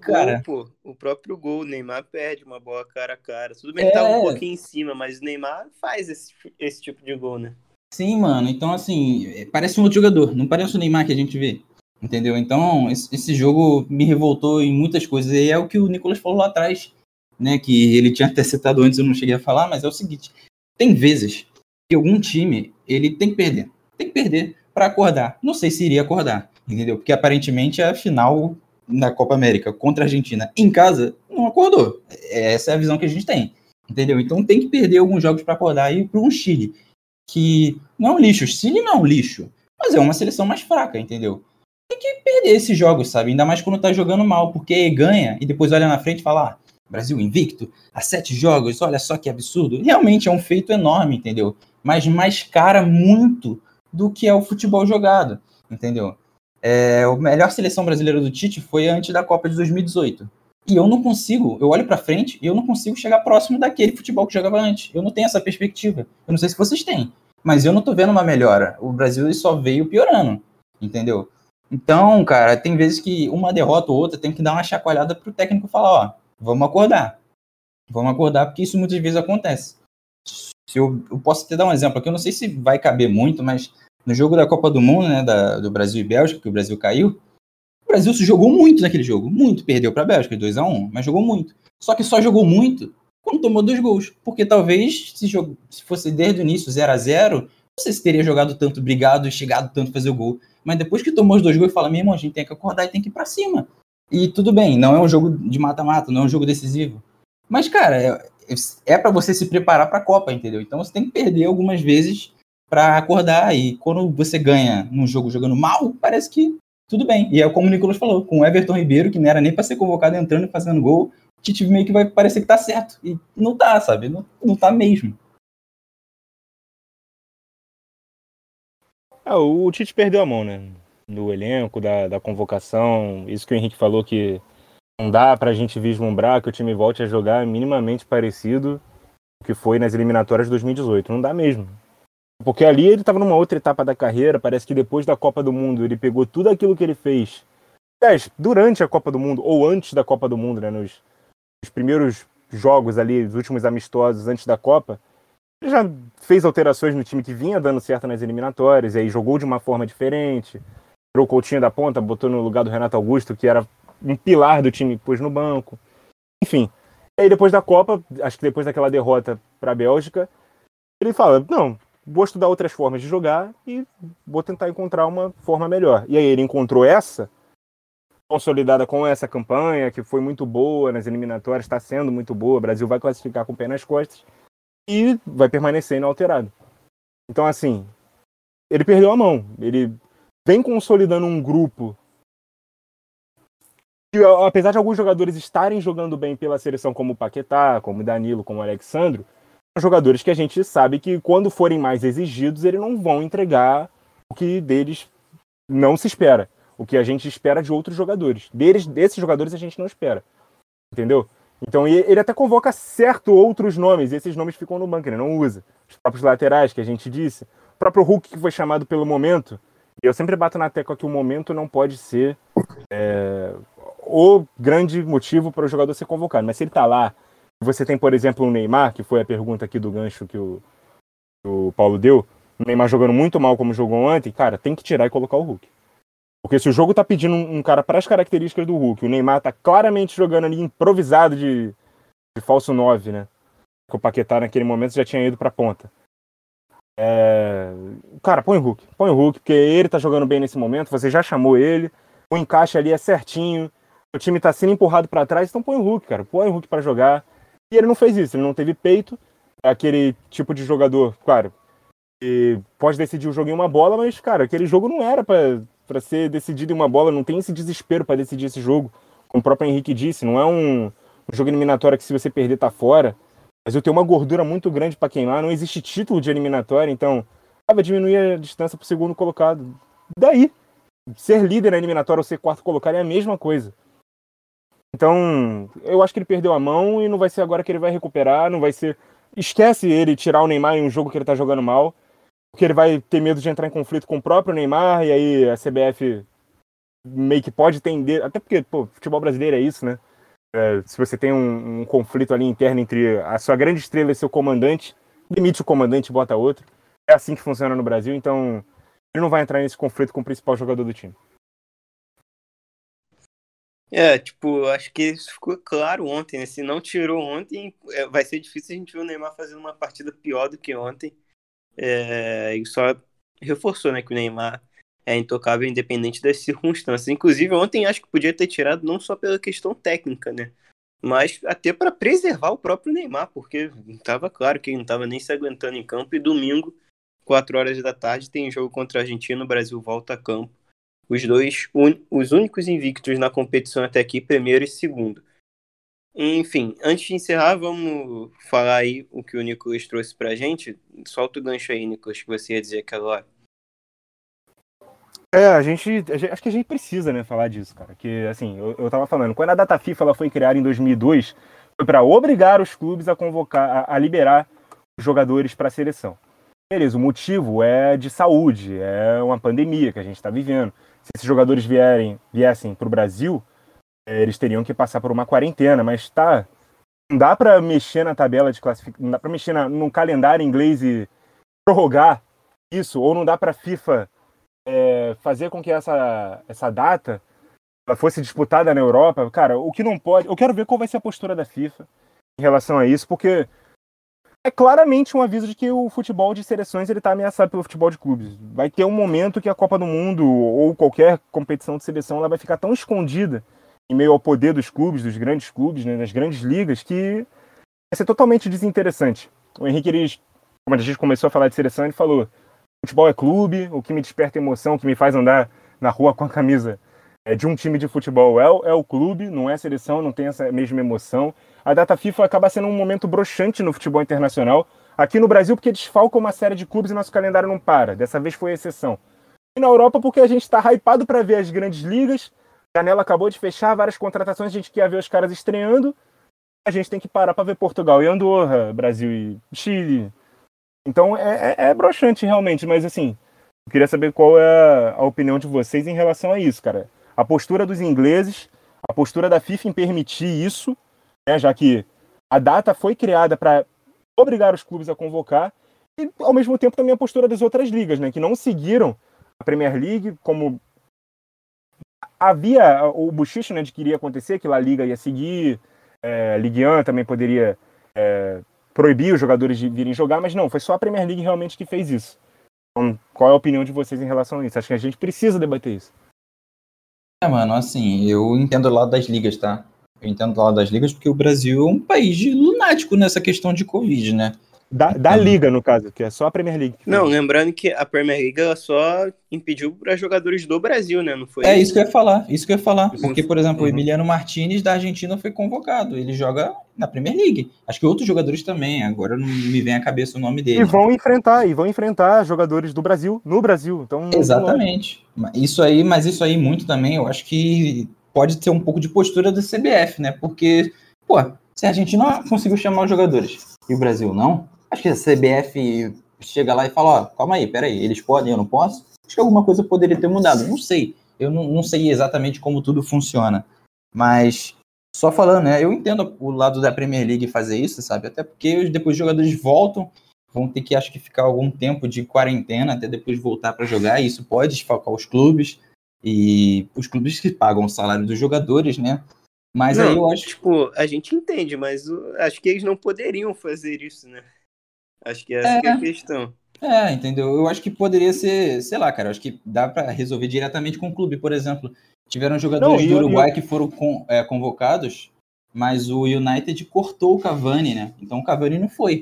S1: próprio gol, o Neymar perde uma bola cara a cara. Tudo bem que tava um pouquinho em cima, mas o Neymar faz esse tipo de gol, né?
S2: Sim, mano. Então, assim, parece um outro jogador. Não parece o Neymar que a gente vê. Entendeu? Então, esse jogo me revoltou em muitas coisas. E é o que o Nicolas falou lá atrás, né? Que ele tinha até citado antes, eu não cheguei a falar, mas é o seguinte. Tem vezes que algum time, ele tem que perder. Tem que perder para acordar. Não sei se iria acordar, entendeu? Porque aparentemente a final na Copa América contra a Argentina em casa não acordou. Essa é a visão que a gente tem, entendeu? Então tem que perder alguns jogos para acordar e para um Chile que não é um lixo. O Chile não é um lixo, mas é uma seleção mais fraca, entendeu? Tem que perder esses jogos, sabe? Ainda mais quando tá jogando mal, porque ganha e depois olha na frente e fala: Brasil invicto, há 7 jogos, olha só que absurdo. Realmente é um feito enorme, entendeu? Mas mascara muito do que é o futebol jogado, entendeu? A melhor seleção brasileira do Tite foi antes da Copa de 2018. E eu não consigo, eu olho pra frente e eu não consigo chegar próximo daquele futebol que jogava antes. Eu não tenho essa perspectiva. Eu não sei se vocês têm, mas eu não tô vendo uma melhora. O Brasil só veio piorando, entendeu? Então, cara, tem vezes que uma derrota ou outra tem que dar uma chacoalhada pro técnico falar: ó, vamos acordar. Vamos acordar, porque isso muitas vezes acontece. Eu posso até dar um exemplo aqui, eu não sei se vai caber muito, mas no jogo da Copa do Mundo, né, do Brasil e Bélgica, que o Brasil caiu, o Brasil se jogou muito naquele jogo. Muito. Perdeu para a Bélgica, 2-1, mas jogou muito. Só que só jogou muito quando tomou 2 gols. Porque talvez, se fosse desde o início 0-0, não sei se teria jogado tanto, brigado e chegado tanto a fazer o gol. Mas depois que tomou os 2 gols, fala: meu irmão, a gente tem que acordar e tem que ir para cima. E tudo bem, não é um jogo de mata-mata, não é um jogo decisivo. Mas, cara, é para você se preparar para a Copa, entendeu? Então você tem que perder algumas vezes para acordar. E quando você ganha num jogo jogando mal, parece que tudo bem. E é como o Nicolas falou, com o Everton Ribeiro, que não era nem para ser convocado, entrando e fazendo gol, o Tite meio que vai parecer que tá certo. E não tá, sabe? Não tá mesmo.
S3: O Tite perdeu a mão, né? No elenco, da convocação. Isso que o Henrique falou, que Não dá pra gente vislumbrar que o time volte a jogar minimamente parecido com o que foi nas eliminatórias de 2018. Não dá mesmo. Porque ali ele estava numa outra etapa da carreira, parece que depois da Copa do Mundo ele pegou tudo aquilo que ele fez. Aliás, durante a Copa do Mundo, ou antes da Copa do Mundo, né, nos primeiros jogos ali, os últimos amistosos antes da Copa, ele já fez alterações no time que vinha dando certo nas eliminatórias, e aí jogou de uma forma diferente, tirou o Coutinho da ponta, botou no lugar do Renato Augusto, que era um pilar do time, pôs no banco. Enfim, e aí depois da Copa, acho que depois daquela derrota para a Bélgica, ele fala, não, vou estudar outras formas de jogar e vou tentar encontrar uma forma melhor. E aí ele encontrou essa, consolidada com essa campanha, que foi muito boa nas eliminatórias, está sendo muito boa, o Brasil vai classificar com o pé nas costas e vai permanecer inalterado. Então, assim, ele perdeu a mão. Ele vem consolidando um grupo que, apesar de alguns jogadores estarem jogando bem pela seleção, como o Paquetá, como o Danilo, como o Alexandro, são jogadores que a gente sabe que, quando forem mais exigidos, eles não vão entregar o que deles não se espera. O que a gente espera de outros jogadores. Desses jogadores a gente não espera. Entendeu? Então ele até convoca certo outros nomes, e esses nomes ficam no banco, ele não usa. Os próprios laterais que a gente disse. O próprio Hulk, que foi chamado pelo momento. E eu sempre bato na tecla que o momento não pode ser o grande motivo para o jogador ser convocado. Mas se ele está lá, você tem, por exemplo, o Neymar, que foi a pergunta aqui do gancho que o Paulo deu. O Neymar jogando muito mal como jogou ontem, cara, tem que tirar e colocar o Hulk. Porque se o jogo tá pedindo um cara para as características do Hulk, o Neymar tá claramente jogando ali improvisado de falso 9, né? Porque o Paquetá naquele momento já tinha ido pra ponta. Cara, põe o Hulk, porque ele tá jogando bem nesse momento, você já chamou ele, o encaixe ali é certinho, o time tá sendo empurrado para trás, então põe o Hulk, cara, põe o Hulk para jogar. E ele não fez isso, ele não teve peito, é aquele tipo de jogador, claro, que pode decidir o jogo em uma bola, mas, cara, aquele jogo não era para ser decidido em uma bola, não tem esse desespero para decidir esse jogo, como o próprio Henrique disse, não é um jogo eliminatório que se você perder tá fora, mas eu tenho uma gordura muito grande para queimar, não existe título de eliminatória, então vai diminuir a distância pro segundo colocado. Daí, ser líder na eliminatória ou ser quarto colocado é a mesma coisa. Então, eu acho que ele perdeu a mão e não vai ser agora que ele vai recuperar, não vai ser... Esquece ele tirar o Neymar em um jogo que ele tá jogando mal, porque ele vai ter medo de entrar em conflito com o próprio Neymar, e aí a CBF meio que pode tender... Até porque, futebol brasileiro é isso, né? Se você tem um conflito ali interno entre a sua grande estrela e seu comandante, demite o comandante e bota outro. É assim que funciona no Brasil, então ele não vai entrar nesse conflito com o principal jogador do time.
S1: Acho que isso ficou claro ontem, né? Se não tirou ontem, vai ser difícil a gente ver o Neymar fazendo uma partida pior do que ontem. E só reforçou, né, que o Neymar é intocável independente das circunstâncias. Inclusive, ontem acho que podia ter tirado não só pela questão técnica, né? Mas até para preservar o próprio Neymar, porque estava claro que ele não estava nem se aguentando em campo. E domingo, 4 horas da tarde, tem jogo contra a Argentina, o Brasil volta a campo. Os únicos invictos na competição até aqui, primeiro e segundo. Enfim, antes de encerrar, vamos falar aí o que o Nicolas trouxe pra gente. Solta o gancho aí, Nicolas, que você ia dizer aquela hora.
S3: Acho que a gente precisa, né, falar disso, cara. Que, assim, eu tava falando, quando a data FIFA ela foi criada em 2002, foi para obrigar os clubes a convocar, a liberar os jogadores para a seleção. Beleza, o motivo é de saúde, é uma pandemia que a gente está vivendo. Se esses jogadores viessem para o Brasil, eles teriam que passar por uma quarentena, mas não dá para mexer na tabela de classificação, não dá para mexer no calendário inglês e prorrogar isso, ou não dá para a FIFA fazer com que essa data ela fosse disputada na Europa. Cara, o que não pode... Eu quero ver qual vai ser a postura da FIFA em relação a isso, porque é claramente um aviso de que o futebol de seleções está ameaçado pelo futebol de clubes. Vai ter um momento que a Copa do Mundo ou qualquer competição de seleção ela vai ficar tão escondida em meio ao poder dos clubes, dos grandes clubes, né, das grandes ligas, que vai ser totalmente desinteressante. O Henrique, como a gente começou a falar de seleção, ele falou: futebol é clube, o que me desperta emoção, o que me faz andar na rua com a camisa de um time de futebol é o clube, não é a seleção, não tem essa mesma emoção. A data FIFA acaba sendo um momento broxante no futebol internacional. Aqui no Brasil, porque desfalca uma série de clubes e nosso calendário não para. Dessa vez foi a exceção. E na Europa, porque a gente está hypado para ver as grandes ligas, A janela acabou de fechar, várias contratações, a gente quer ver os caras estreando, a gente tem que parar para ver Portugal e Andorra, Brasil e Chile. Então é broxante realmente, mas assim, eu queria saber qual é a opinião de vocês em relação a isso, cara. A postura dos ingleses, a postura da FIFA em permitir isso, né, já que a data foi criada para obrigar os clubes a convocar, e ao mesmo tempo também a postura das outras ligas, né, que não seguiram a Premier League, como havia o bochicho, né, de que iria acontecer, que lá a Liga ia seguir, Ligue 1 também poderia proibir os jogadores de virem jogar, mas não, foi só a Premier League realmente que fez isso. Então, qual é a opinião de vocês em relação a isso? Acho que a gente precisa debater isso.
S2: Mano, assim, eu entendo o lado das ligas, tá? Eu entendo o lado das ligas porque o Brasil é um país de lunático nessa questão de Covid, né?
S3: Da Liga, no caso, que é só a Premier League.
S1: Não, lembrando que a Premier League ela só impediu para jogadores do Brasil, né? Não foi
S2: isso que eu ia falar. Porque, por exemplo, o Emiliano Martinez da Argentina foi convocado. Ele joga na Premier League. Acho que outros jogadores também. Agora não me vem à cabeça o nome dele.
S3: E vão enfrentar jogadores do Brasil no Brasil. Então,
S2: exatamente. Isso aí muito também, eu acho que pode ter um pouco de postura da CBF, né? Porque, se a Argentina conseguiu chamar os jogadores e o Brasil não, acho que a CBF chega lá e fala, calma aí, peraí, eles podem, eu não posso? Acho que alguma coisa poderia ter mudado, não sei. Eu não sei exatamente como tudo funciona. Mas, só falando, né, eu entendo o lado da Premier League fazer isso, sabe? Até porque depois os jogadores vão ter que, acho que, ficar algum tempo de quarentena até depois voltar para jogar, e isso pode desfalcar os clubes, e os clubes que pagam o salário dos jogadores, né? Mas não, aí eu acho...
S1: Tipo, a gente entende, mas acho que eles não poderiam fazer isso, né? Acho que essa que é a questão.
S2: Entendeu? Eu acho que poderia ser, sei lá, cara, eu acho que dá para resolver diretamente com o clube, por exemplo. Tiveram jogadores do Uruguai que foram convocados, mas o United cortou o Cavani, né? Então o Cavani não foi.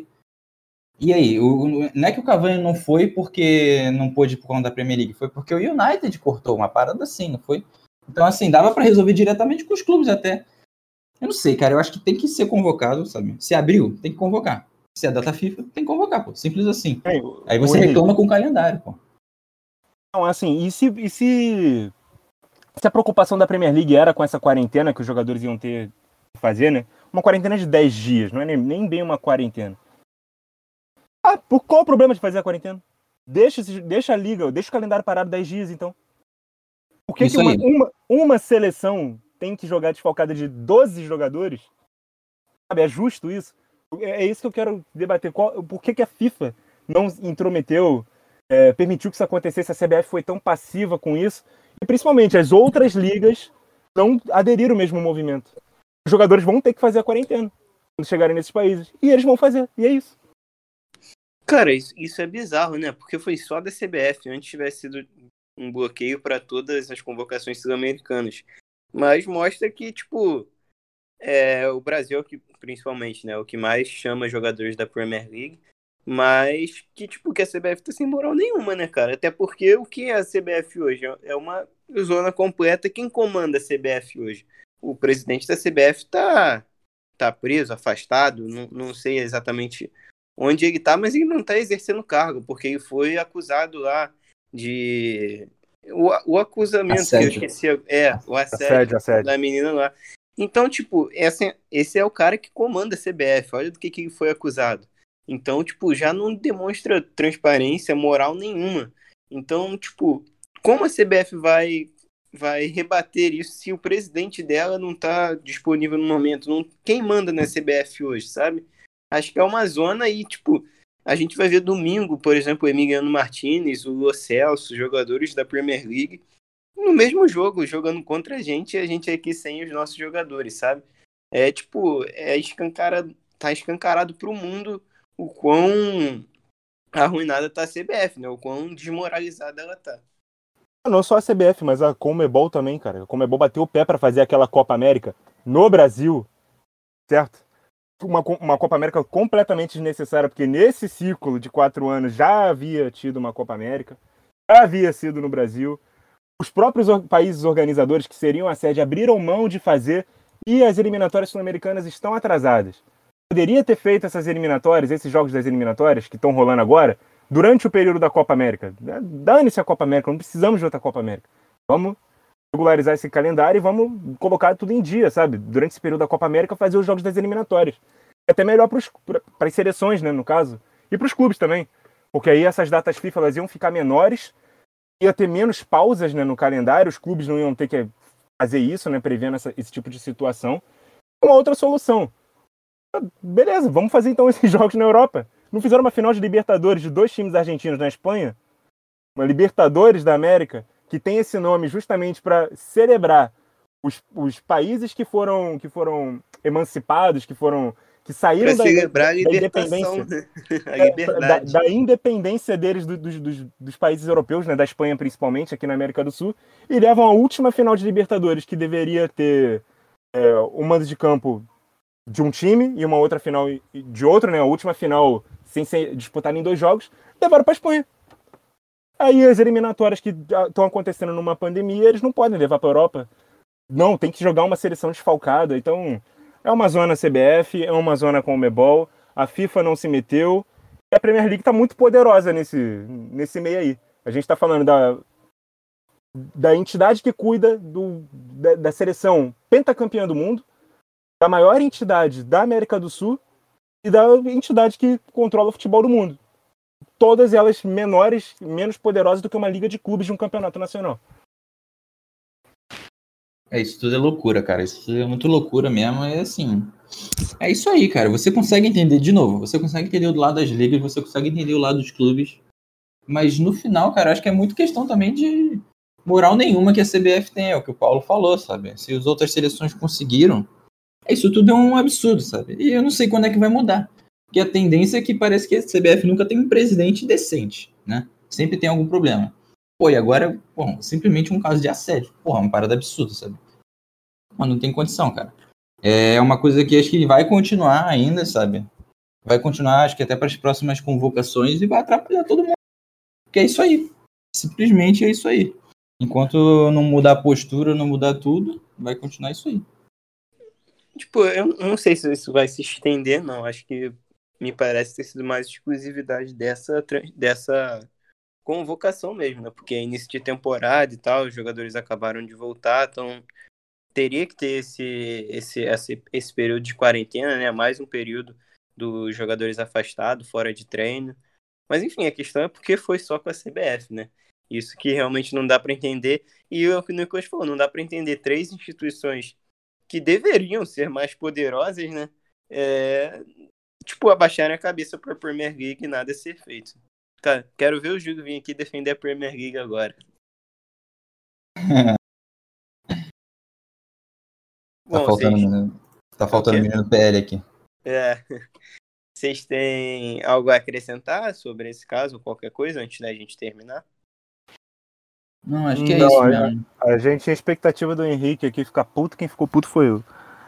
S2: E aí, não é que o Cavani não foi porque não pôde por conta da Premier League, foi porque o United cortou uma parada assim, não foi? Então, assim, dava para resolver diretamente com os clubes até. Eu não sei, cara, eu acho que tem que ser convocado, sabe? Se abriu, tem que convocar. Se é data FIFA, tem que convocar, pô. Simples assim. Aí você reclama com o calendário, pô.
S3: Não, assim, e se a preocupação da Premier League era com essa quarentena que os jogadores iam ter que fazer, né? Uma quarentena de 10 dias, não é nem bem uma quarentena. Qual o problema de fazer a quarentena? Deixa a liga, deixa o calendário parado 10 dias, então. Por que uma seleção tem que jogar desfalcada de 12 jogadores? Sabe, é justo isso? É isso que eu quero debater. Por que a FIFA não intrometeu, permitiu que isso acontecesse? A CBF foi tão passiva com isso. E principalmente as outras ligas não aderiram ao mesmo movimento. Os jogadores vão ter que fazer a quarentena quando chegarem nesses países. E eles vão fazer. E é isso.
S1: Cara, isso é bizarro, né? Porque foi só da CBF. Antes tivesse sido um bloqueio para todas as convocações sul-americanas. Mas mostra que, tipo, o Brasil, principalmente, né, o que mais chama jogadores da Premier League, mas que, tipo, que a CBF tá sem moral nenhuma, né, cara? Até porque o que é a CBF hoje? É uma zona completa. Quem comanda a CBF hoje? O presidente da CBF tá preso, afastado, não sei exatamente onde ele tá, mas ele não tá exercendo cargo, porque ele foi acusado lá de... O acusamento,
S2: assédio.
S1: Que eu esqueci, o assédio da menina lá. Então, tipo, esse é o cara que comanda a CBF, olha do que ele foi acusado. Então, tipo, já não demonstra transparência, moral nenhuma. Então, tipo, como a CBF vai rebater isso se o presidente dela não tá disponível no momento? Quem manda na CBF hoje, sabe? Acho que é uma zona e, tipo, a gente vai ver domingo, por exemplo, o Emiliano Martinez, o Lo Celso, jogadores da Premier League, no mesmo jogo, jogando contra a gente, e a gente aqui sem os nossos jogadores, sabe? Tá escancarado pro mundo o quão arruinada tá a CBF, né? O quão desmoralizada ela tá.
S3: Não só a CBF, mas a Conmebol também, cara. A Conmebol bateu o pé para fazer aquela Copa América no Brasil, certo? Uma Copa América completamente desnecessária, porque nesse ciclo de 4 anos já havia tido uma Copa América, já havia sido no Brasil. Os próprios países organizadores que seriam a sede abriram mão de fazer e as eliminatórias sul-americanas estão atrasadas. Poderia ter feito essas eliminatórias, esses jogos das eliminatórias que estão rolando agora, durante o período da Copa América. Dane-se a Copa América, não precisamos de outra Copa América. Vamos regularizar esse calendário e vamos colocar tudo em dia, sabe? Durante esse período da Copa América, fazer os jogos das eliminatórias. É até melhor para as seleções, né, no caso, e para os clubes também. Porque aí essas datas FIFA elas iam ficar menores, ia ter menos pausas, né, no calendário, os clubes não iam ter que fazer isso, né, prevendo esse tipo de situação. Uma outra solução. Beleza, vamos fazer então esses jogos na Europa. Não fizeram uma final de Libertadores de 2 times argentinos na Espanha? Uma Libertadores da América, que tem esse nome justamente para celebrar os países que foram emancipados, que saíram da
S1: independência,
S3: né?
S1: A liberdade.
S3: Da independência deles dos países europeus, né, da Espanha principalmente, aqui na América do Sul, e levam a última final de Libertadores, que deveria ter o mando de campo de um time e uma outra final de outro, né, a última final sem ser disputada em 2 jogos, levaram para a Espanha. Aí as eliminatórias que estão acontecendo numa pandemia, eles não podem levar para a Europa. Não, tem que jogar uma seleção desfalcada. Então, é uma zona CBF, é uma zona Conmebol, a FIFA não se meteu, e a Premier League está muito poderosa nesse meio aí. A gente está falando da entidade que cuida da seleção pentacampeã do mundo, da maior entidade da América do Sul e da entidade que controla o futebol do mundo. Todas elas menores, menos poderosas do que uma liga de clubes de um campeonato nacional.
S2: Isso tudo é loucura, cara. Isso tudo é muito loucura mesmo. É assim. É isso aí, cara. Você consegue entender, de novo, você consegue entender o lado das ligas, você consegue entender o lado dos clubes. Mas no final, cara, acho que é muito questão também de moral nenhuma que a CBF tem. É o que o Paulo falou, sabe? Se as outras seleções conseguiram, isso tudo é um absurdo, sabe? E eu não sei quando é que vai mudar. Porque a tendência é que parece que a CBF nunca tem um presidente decente, né? Sempre tem algum problema. Pô, e agora, bom, simplesmente um caso de assédio. Porra, uma parada absurda, sabe? Mas não tem condição, cara. É uma coisa que acho que vai continuar ainda, sabe? Vai continuar, acho que até para as próximas convocações e vai atrapalhar todo mundo. Porque é isso aí. Simplesmente é isso aí. Enquanto não mudar a postura, não mudar tudo, vai continuar isso aí.
S1: Tipo, eu não sei se isso vai se estender, não. Acho que me parece ter sido mais exclusividade dessa convocação mesmo, né? Porque é início de temporada e tal, os jogadores acabaram de voltar, então teria que ter esse período de quarentena, né? Mais um período dos jogadores afastados, fora de treino. Mas enfim, a questão é porque foi só com a CBF, né? Isso que realmente não dá para entender. E o que o Nicolas falou, não dá para entender 3 instituições que deveriam ser mais poderosas, né? Tipo, abaixarem a cabeça para a Premier League e nada ser feito. Cara, quero ver o Júlio vir aqui defender a Premier League agora.
S2: Tá faltando menino no PL aqui.
S1: Vocês têm algo a acrescentar sobre esse caso, qualquer coisa, antes da gente terminar?
S2: Não, acho que é isso mesmo.
S3: A gente tinha expectativa do Henrique aqui ficar puto, quem ficou puto foi eu.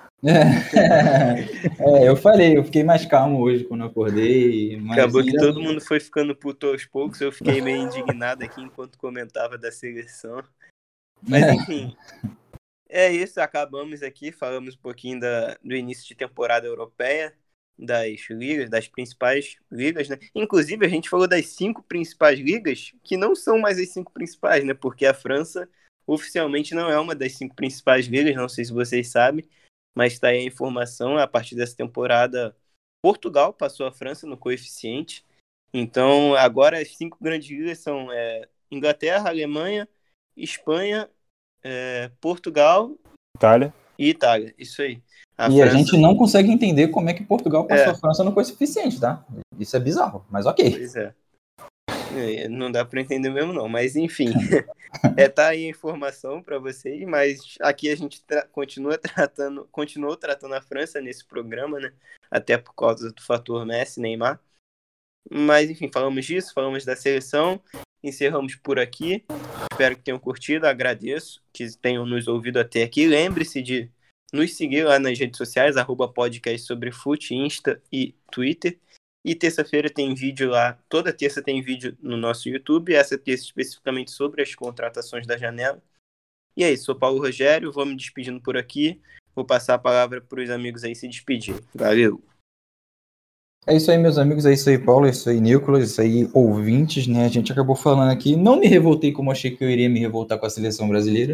S2: Eu fiquei mais calmo hoje quando eu acordei. Mas
S1: acabou que todo mundo foi ficando puto aos poucos, eu fiquei meio indignado aqui enquanto comentava da seleção. Mas enfim, é isso, acabamos aqui, falamos um pouquinho do início de temporada europeia, das ligas, das principais ligas, né? Inclusive, a gente falou das 5 principais ligas, que não são mais as 5 principais, né? Porque a França oficialmente não é uma das 5 principais ligas, não sei se vocês sabem, mas está aí a informação, a partir dessa temporada, Portugal passou a França no coeficiente. Então, agora as 5 grandes ligas são Inglaterra, Alemanha, Espanha, Portugal e Itália. Isso aí.
S2: A gente não consegue entender como é que Portugal passou a França no coeficiente, tá? Isso é bizarro, mas ok.
S1: Pois é. Não dá para entender mesmo não, mas enfim. Tá aí a informação para vocês, mas aqui a gente continuou tratando a França nesse programa, né? Até por causa do fator Messi, Neymar. Mas enfim, falamos disso, falamos da seleção, encerramos por aqui. Espero que tenham curtido, agradeço que tenham nos ouvido até aqui. Lembre-se de nos seguir lá nas redes sociais, @podcastsobrefute, Insta e Twitter. E terça-feira tem vídeo lá, toda terça tem vídeo no nosso YouTube, essa terça especificamente sobre as contratações da janela. E é isso, sou Paulo Rogério, vou me despedindo por aqui, vou passar a palavra para os amigos aí se despedir. Valeu!
S2: É isso aí, meus amigos, é isso aí, Paulo, é isso aí, Nicolas, é isso aí, ouvintes, né? A gente acabou falando aqui, não me revoltei como achei que eu iria me revoltar com a seleção brasileira,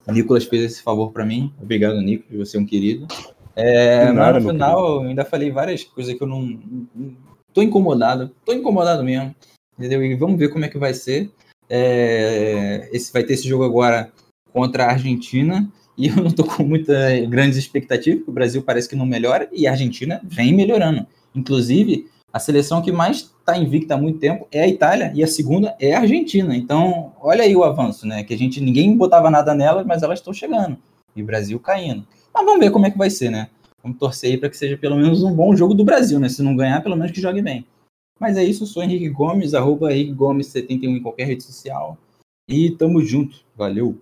S2: O Nicolas fez esse favor para mim. Obrigado, Nicolas, você é um querido. Mas no final, eu ainda falei várias coisas que eu não tô incomodado mesmo, entendeu? E vamos ver como é que vai ser. Vai ter esse jogo agora contra a Argentina, e eu não tô com muitas grandes expectativas, porque o Brasil parece que não melhora, e a Argentina vem melhorando. Inclusive, a seleção que mais está invicta há muito tempo é a Itália, e a segunda é a Argentina. Então, olha aí o avanço, né? Que ninguém botava nada nelas, mas elas estão chegando. E o Brasil caindo. Mas vamos ver como é que vai ser, né? Vamos torcer aí para que seja pelo menos um bom jogo do Brasil, né? Se não ganhar, pelo menos que jogue bem. Mas é isso, eu sou Henrique Gomes, @HenriqueGomes71 em qualquer rede social. E tamo junto. Valeu!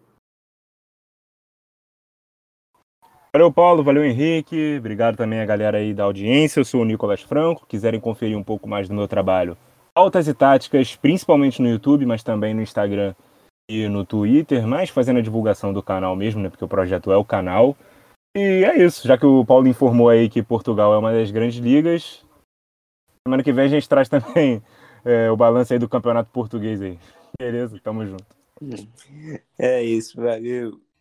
S3: Valeu, Paulo. Valeu, Henrique. Obrigado também a galera aí da audiência. Eu sou o Nicolas Franco. Quiserem conferir um pouco mais do meu trabalho, Pautas e Táticas, principalmente no YouTube, mas também no Instagram e no Twitter, mais fazendo a divulgação do canal mesmo, né? Porque o projeto é o canal. E é isso. Já que o Paulo informou aí que Portugal é uma das grandes ligas, semana que vem a gente traz também o balanço aí do campeonato português aí. Beleza? Tamo junto.
S1: É isso, valeu.